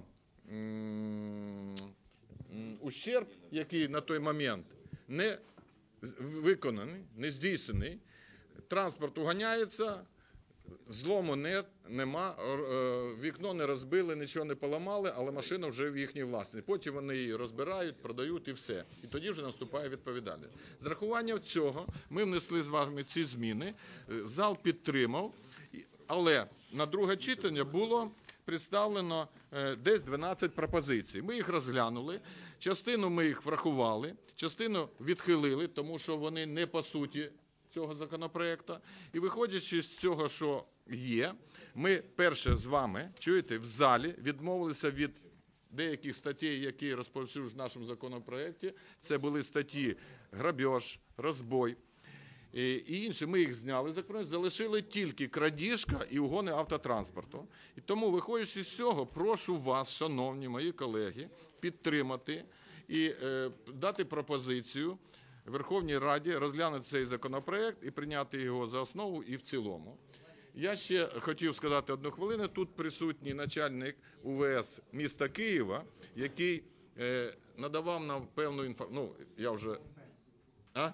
ущерб, який на той момент не виконаний, не здійснений, транспорт уганяється, злому не, нема, вікно не розбили, нічого не поламали, але машина вже в їхній власності. Потім вони її розбирають, продають і все. І тоді вже наступає відповідальність. З рахуванням цього ми внесли з вами ці зміни, зал підтримав, але на друге читання було представлено десь дванадцять пропозицій. Ми їх розглянули, частину ми їх врахували, частину відхилили, тому що вони не по суті цього законопроекту. І виходячи з цього, що є, ми перше з вами, чуєте, в залі відмовилися від деяких статей, які розповсюджують в нашому законопроекті. Це були статті грабіж, розбой і інші. Ми їх зняли з законопроекту, залишили тільки крадіжка і угони автотранспорту. І тому, виходячи з цього, прошу вас, шановні мої колеги, підтримати і е, дати пропозицію Верховній Раді розглянути цей законопроект і прийняти його за основу і в цілому. Я ще хотів сказати одну хвилину. Тут присутній начальник У В С міста Києва, який е, надавав нам певну інформацію. Ну, я вже... А?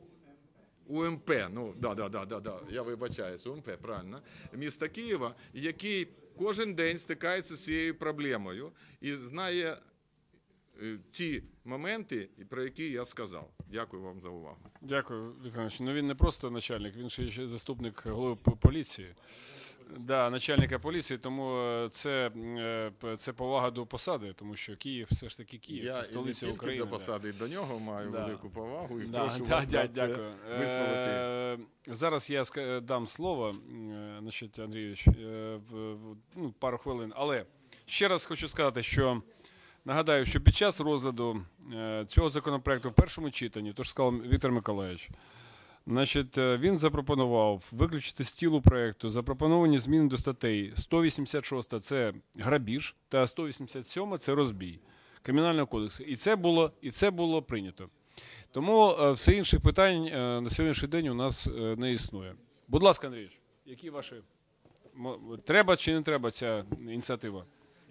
У М П, ну, да, да, да, да, да, я вибачаюсь, У М П, правильно, міста Києва, який кожен день стикається з цією проблемою і знає е, ті моменти, про які я сказав. Дякую вам за увагу. Дякую, Віктор Іванович. Ну він не просто начальник, він ще й заступник голови поліції. Да, начальника поліції, тому це, це повага до посади, тому що Київ все ж таки Київ, це столиця України. Я і не тільки до посади, і до нього маю да. велику повагу і да, прошу да, вас да, це висловити. Е, зараз я дам слово, значить, Андрійович, ну, пару хвилин, але ще раз хочу сказати, що нагадаю, що під час розгляду цього законопроекту в першому читанні, то ж сказав Віктор Миколайович, значить, він запропонував виключити з тілу проєкту запропоновані зміни до статей сто вісімдесят шість – це грабіж, та сто вісімдесят сім – це розбій Кримінального кодексу. І це було, і це було прийнято. Тому все інших питань на сьогоднішній день у нас не існує. Будь ласка, Андрійович, які ваші... Треба чи не треба ця ініціатива?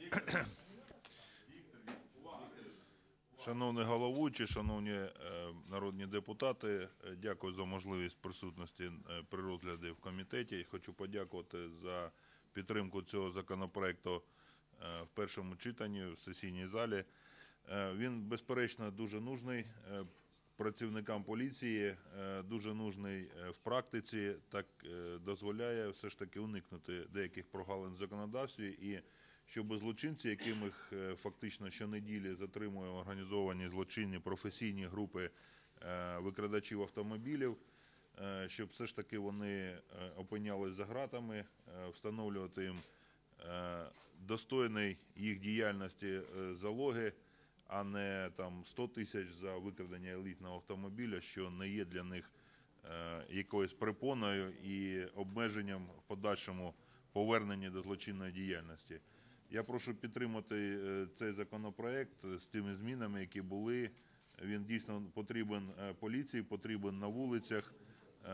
Шановний головуючий, шановні е, народні депутати, е, дякую за можливість присутності е, при розгляді в комітеті. Хочу подякувати за підтримку цього законопроекту е, в першому читанні в сесійній залі. Е, він, безперечно, дуже нужний е, працівникам поліції, е, дуже нужний е, в практиці, так е, дозволяє все ж таки уникнути деяких прогалин в законодавстві і щоб злочинці, якими фактично щонеділі затримує організовані злочинні професійні групи викрадачів автомобілів, щоб все ж таки вони опинялись за ґратами, встановлювати їм достойний їх діяльності залоги, а не там сто тисяч за викрадення елітного автомобіля, що не є для них якоюсь препоною і обмеженням в подальшому поверненні до злочинної діяльності. Я прошу підтримати цей законопроект з тими змінами, які були. Він дійсно потрібен поліції, потрібен на вулицях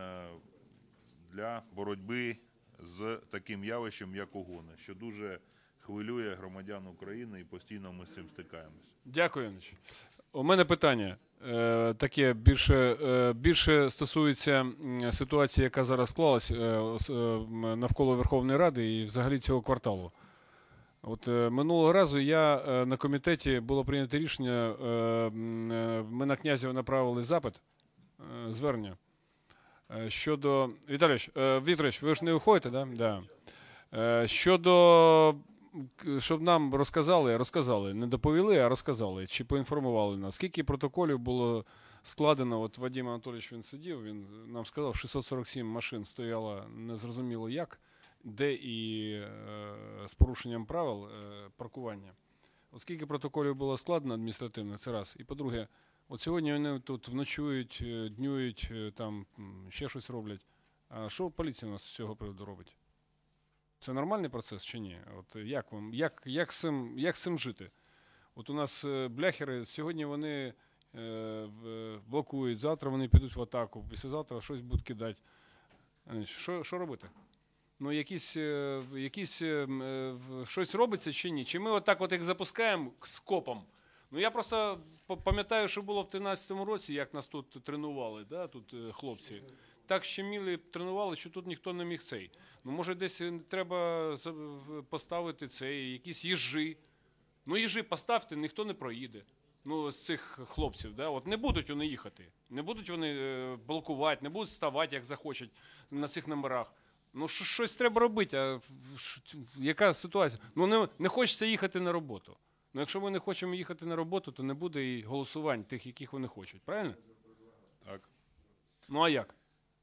для боротьби з таким явищем, як угони, що дуже хвилює громадян України і постійно ми з цим стикаємось. Дякую, Янич. У мене питання е, таке більше, е, більше стосується м, ситуації, яка зараз склалась е, с- е, м, навколо Верховної Ради і взагалі цього кварталу. От е, минулого разу я е, на комітеті було прийнято рішення, е, м, е, ми на Князєва направили запит, е, звернення е, щодо... Віталійович, е, Вікторович, ви ж не виходите, да? Да. Е, щодо, к- щоб нам розказали, розказали, не доповіли, а розказали, чи поінформували нас, скільки протоколів було складено. От Вадим Анатолійович, він сидів, він нам сказав, шістсот сорок сім машин стояло незрозуміло як, де і е, з порушенням правил е, паркування. От скільки протоколів було складено адміністративних, це раз. І по-друге, от сьогодні вони тут вночують, е, днюють, е, там м, ще щось роблять. А що поліція у нас з цього приводу робить? Це нормальний процес чи ні? От як вам, як, як, з цим, як з цим жити? От у нас е, бляхери, сьогодні вони е, в- блокують, завтра вони підуть в атаку, післязавтра щось будуть кидати. Е, Що, що робити? Ну, якісь, е, якісь е, м, е, в- щось робиться чи ні? Чи ми отак от їх запускаємо з копом? Ну, я просто п- пам'ятаю, що було в тринадцятому році, як нас тут тренували, да, тут е, хлопці. Так щеміли, тренували, що тут ніхто не міг цей. Ну, може, десь е, треба за- в- поставити цей, якісь їжі. Ну, їжі поставте, ніхто не проїде. Ну, з цих хлопців, да? От не будуть вони їхати, не будуть вони е, блокувати, не будуть ставати, як захочуть на цих номерах. Ну, що- щось треба робити, а в- в- ш- в- яка ситуація? Ну, не, не хочеться їхати на роботу. Ну, якщо ми не хочемо їхати на роботу, то не буде і голосувань тих, яких вони хочуть, правильно? Так. Ну, а як?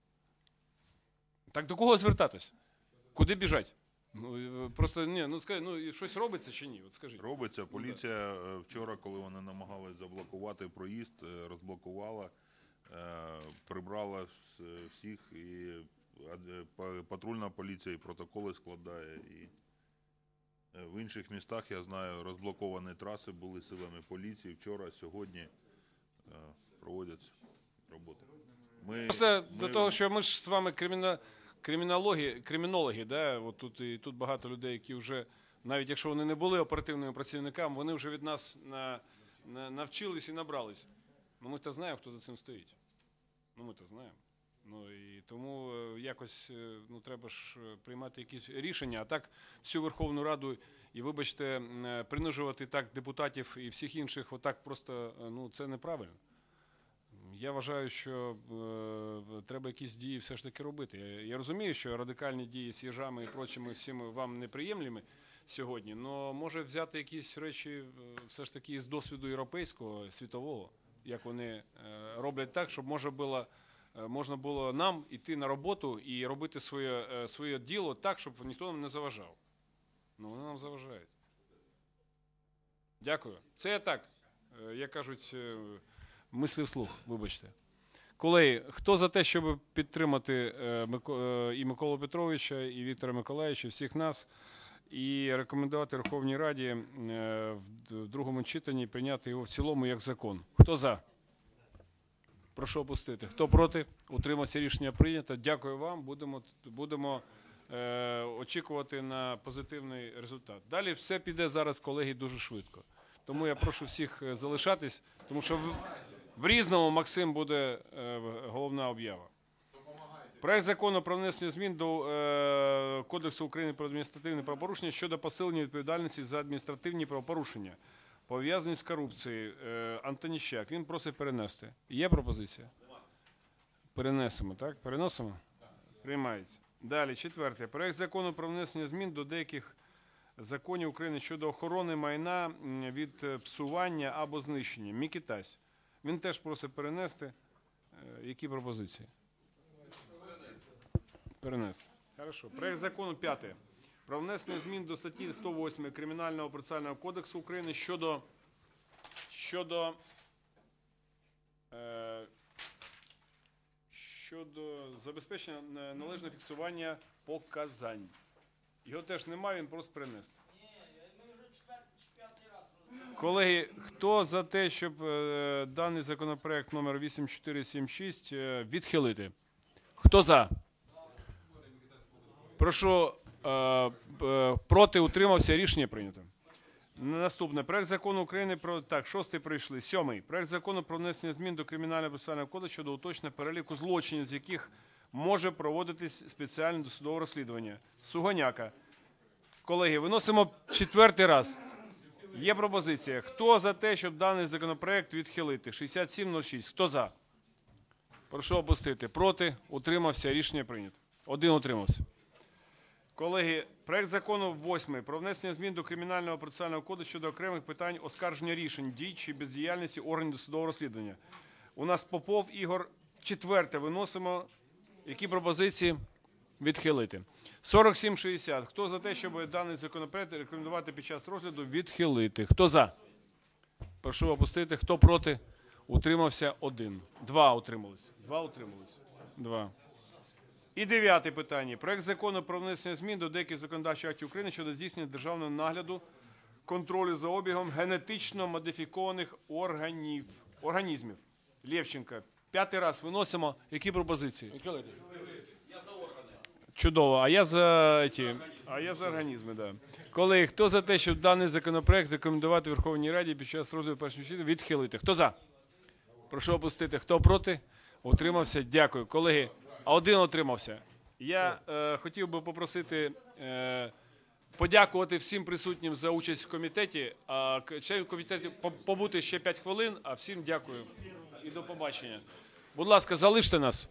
Так до кого звертатись? Куди біжать? Ну, е, просто, ні, ну, скажи, ну, і щось робиться чи ні? От скажіть. Робиться. Поліція е, вчора, коли вони намагались заблокувати проїзд, е, розблокувала, е, прибрала вс- всіх, і е, па- патрульна поліція і протоколи складає. І е, в інших містах, я знаю, розблоковані траси були силами поліції. Вчора, сьогодні е, проводять роботи. Ми, Просто ми- до того, що ми ж з вами криміна... кримінологи, кримінологи, да? От тут, і тут багато людей, які вже, навіть якщо вони не були оперативними працівниками, вони вже від нас на... На... навчились і набрались. Ну ми то знаємо, хто за цим стоїть. Ну ми то знаємо. Ну і тому е, якось е, ну, треба ж е, приймати якісь рішення, а так всю Верховну Раду і, вибачте, м, е, принижувати так депутатів і всіх інших, отак просто, е, ну це неправильно. Я вважаю, що е, треба якісь дії все ж таки робити. Я, я розумію, що радикальні дії з їжами і прочими всіми вам неприємлими сьогодні, але може взяти якісь речі е, все ж таки з досвіду європейського, світового, як вони е, роблять так, щоб може було, е, можна було нам йти на роботу і робити своє, е, своє діло так, щоб ніхто нам не заважав. Ну, вони нам заважають. Дякую. Це я так, е, як кажуть, е, мислі вслух, вибачте. Колеги, хто за те, щоб підтримати е, Мико- е, і Миколу Петровича, і Віктора Миколаївича, всіх нас, і рекомендувати Верховній Раді е, в д- в другому читанні прийняти його в цілому як закон? Хто за? Прошу опустити. Хто проти? Утримався, рішення прийнято. Дякую вам. Будемо, будемо е, очікувати на позитивний результат. Далі все піде зараз, колеги, дуже швидко. Тому я прошу всіх е, залишатись, тому що в, в Різному, Максим, буде е, головна об'ява. Проект закону про внесення змін до е, Кодексу України про адміністративні правопорушення щодо посилення відповідальності за адміністративні правопорушення, пов'язані з корупцією. Е, Антоніщак, він просить перенести. Є пропозиція? Перенесемо, так? Переносимо? Приймається. Далі, четверте. Проект закону про внесення змін до деяких законів України щодо охорони майна м, від е, псування або знищення. Мікітась. Він теж просить перенести. Е, Які пропозиції? Перенести. Хорошо. Проект закону п'яте. Про внесення змін до статті сто восьмої Кримінального процесуального кодексу України щодо, щодо, е, щодо забезпечення на- належного фіксування показань. Його теж немає, він просто перенести. Колеги, хто за те, щоб е, даний законопроект номер вісім чотири сім шість е, відхилити? Хто за? Прошу Е, е, проти, утримався, рішення прийнято. Наступне. Проект закону України про... Так, шостий пройшли. Сьомий. Проект закону про внесення змін до Кримінального процесуального кодексу щодо уточнення переліку злочинів, з яких може проводитись спеціальне досудове розслідування. Сугоняка. Колеги, виносимо четвертий раз. Є пропозиція. Хто за те, щоб даний законопроект відхилити? шістдесят сім нуль шість. Хто за? Прошу опустити. Проти? Утримався. Рішення прийнято. Один утримався. Колеги, проект закону восьмий про внесення змін до Кримінального процесуального кодексу щодо окремих питань оскарження рішень, дій чи бездіяльності органів досудового розслідування. У нас Попов Ігор. Четверте виносимо. Які пропозиції? Відхилити. сорок сім шістдесят. Хто за те, щоб даний законопроект рекомендувати під час розгляду? Відхилити. Хто за? Прошу опустити. Хто проти? Утримався один. Два утримались. Два утримались. Два. І дев'яте питання. Проект закону про внесення змін до деяких законодавчих актів України щодо здійснення державного нагляду, контролю за обігом генетично модифікованих органів, організмів. Лєвченка. П'ятий раз виносимо. Які пропозиції? Чудово. А я за ті, а я за організми, да. Колеги, хто за те, щоб даний законопроект рекомендувати Верховній Раді під час розгляду першого читання відхилити? Хто за? Прошу опустити. Хто проти? Утримався. Дякую. Колеги, а один утримався. Я е, хотів би попросити е, подякувати всім присутнім за участь в комітеті. А членам комітету побути ще п'ять хвилин, а всім дякую і до побачення. Будь ласка, залиште нас.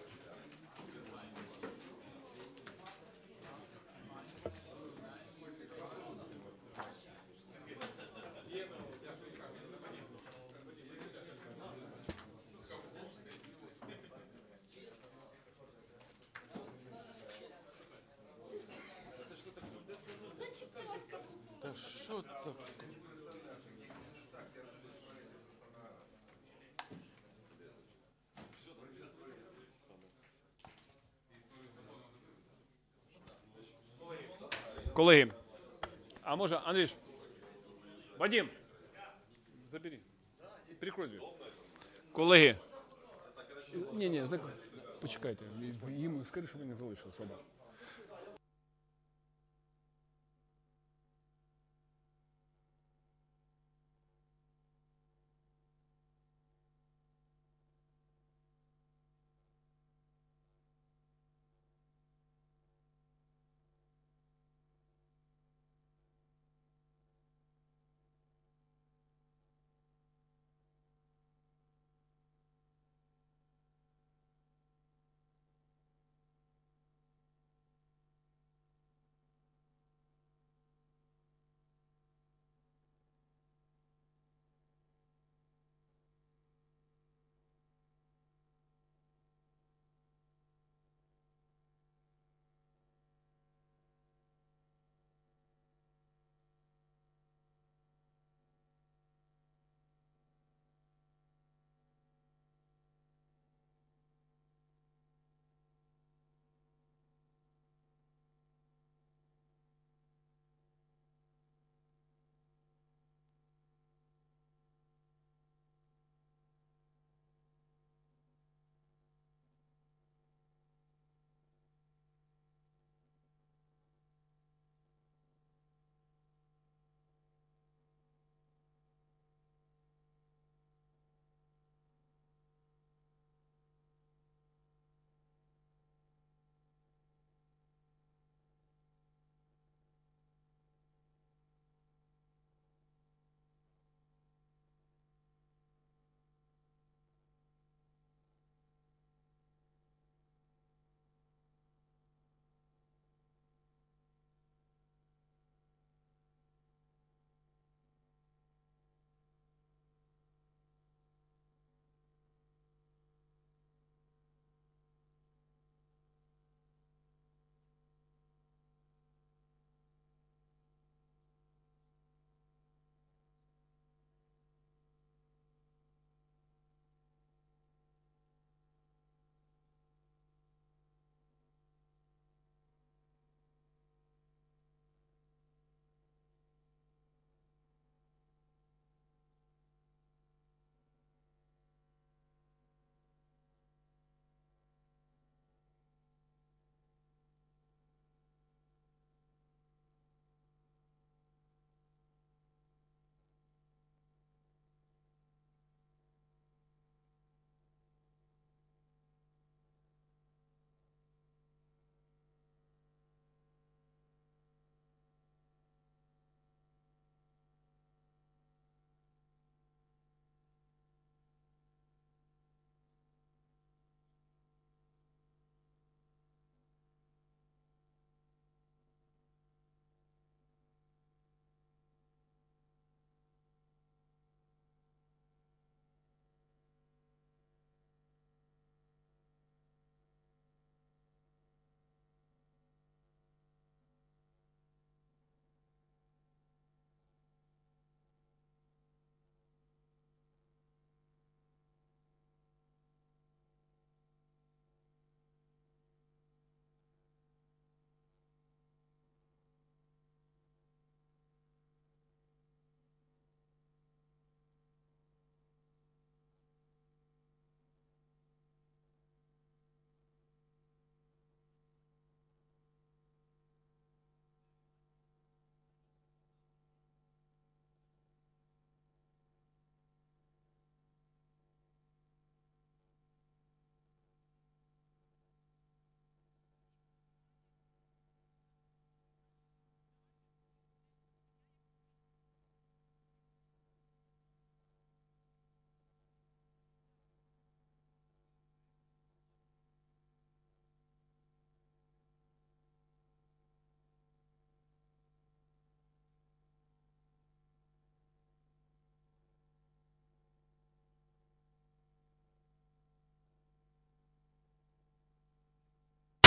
Та що так? Колеги, а може, Андрій, Вадим, забери, прикрой двері. Колеги, ні, ні, почекайте, їм скажи, що ви не залишили, Соба.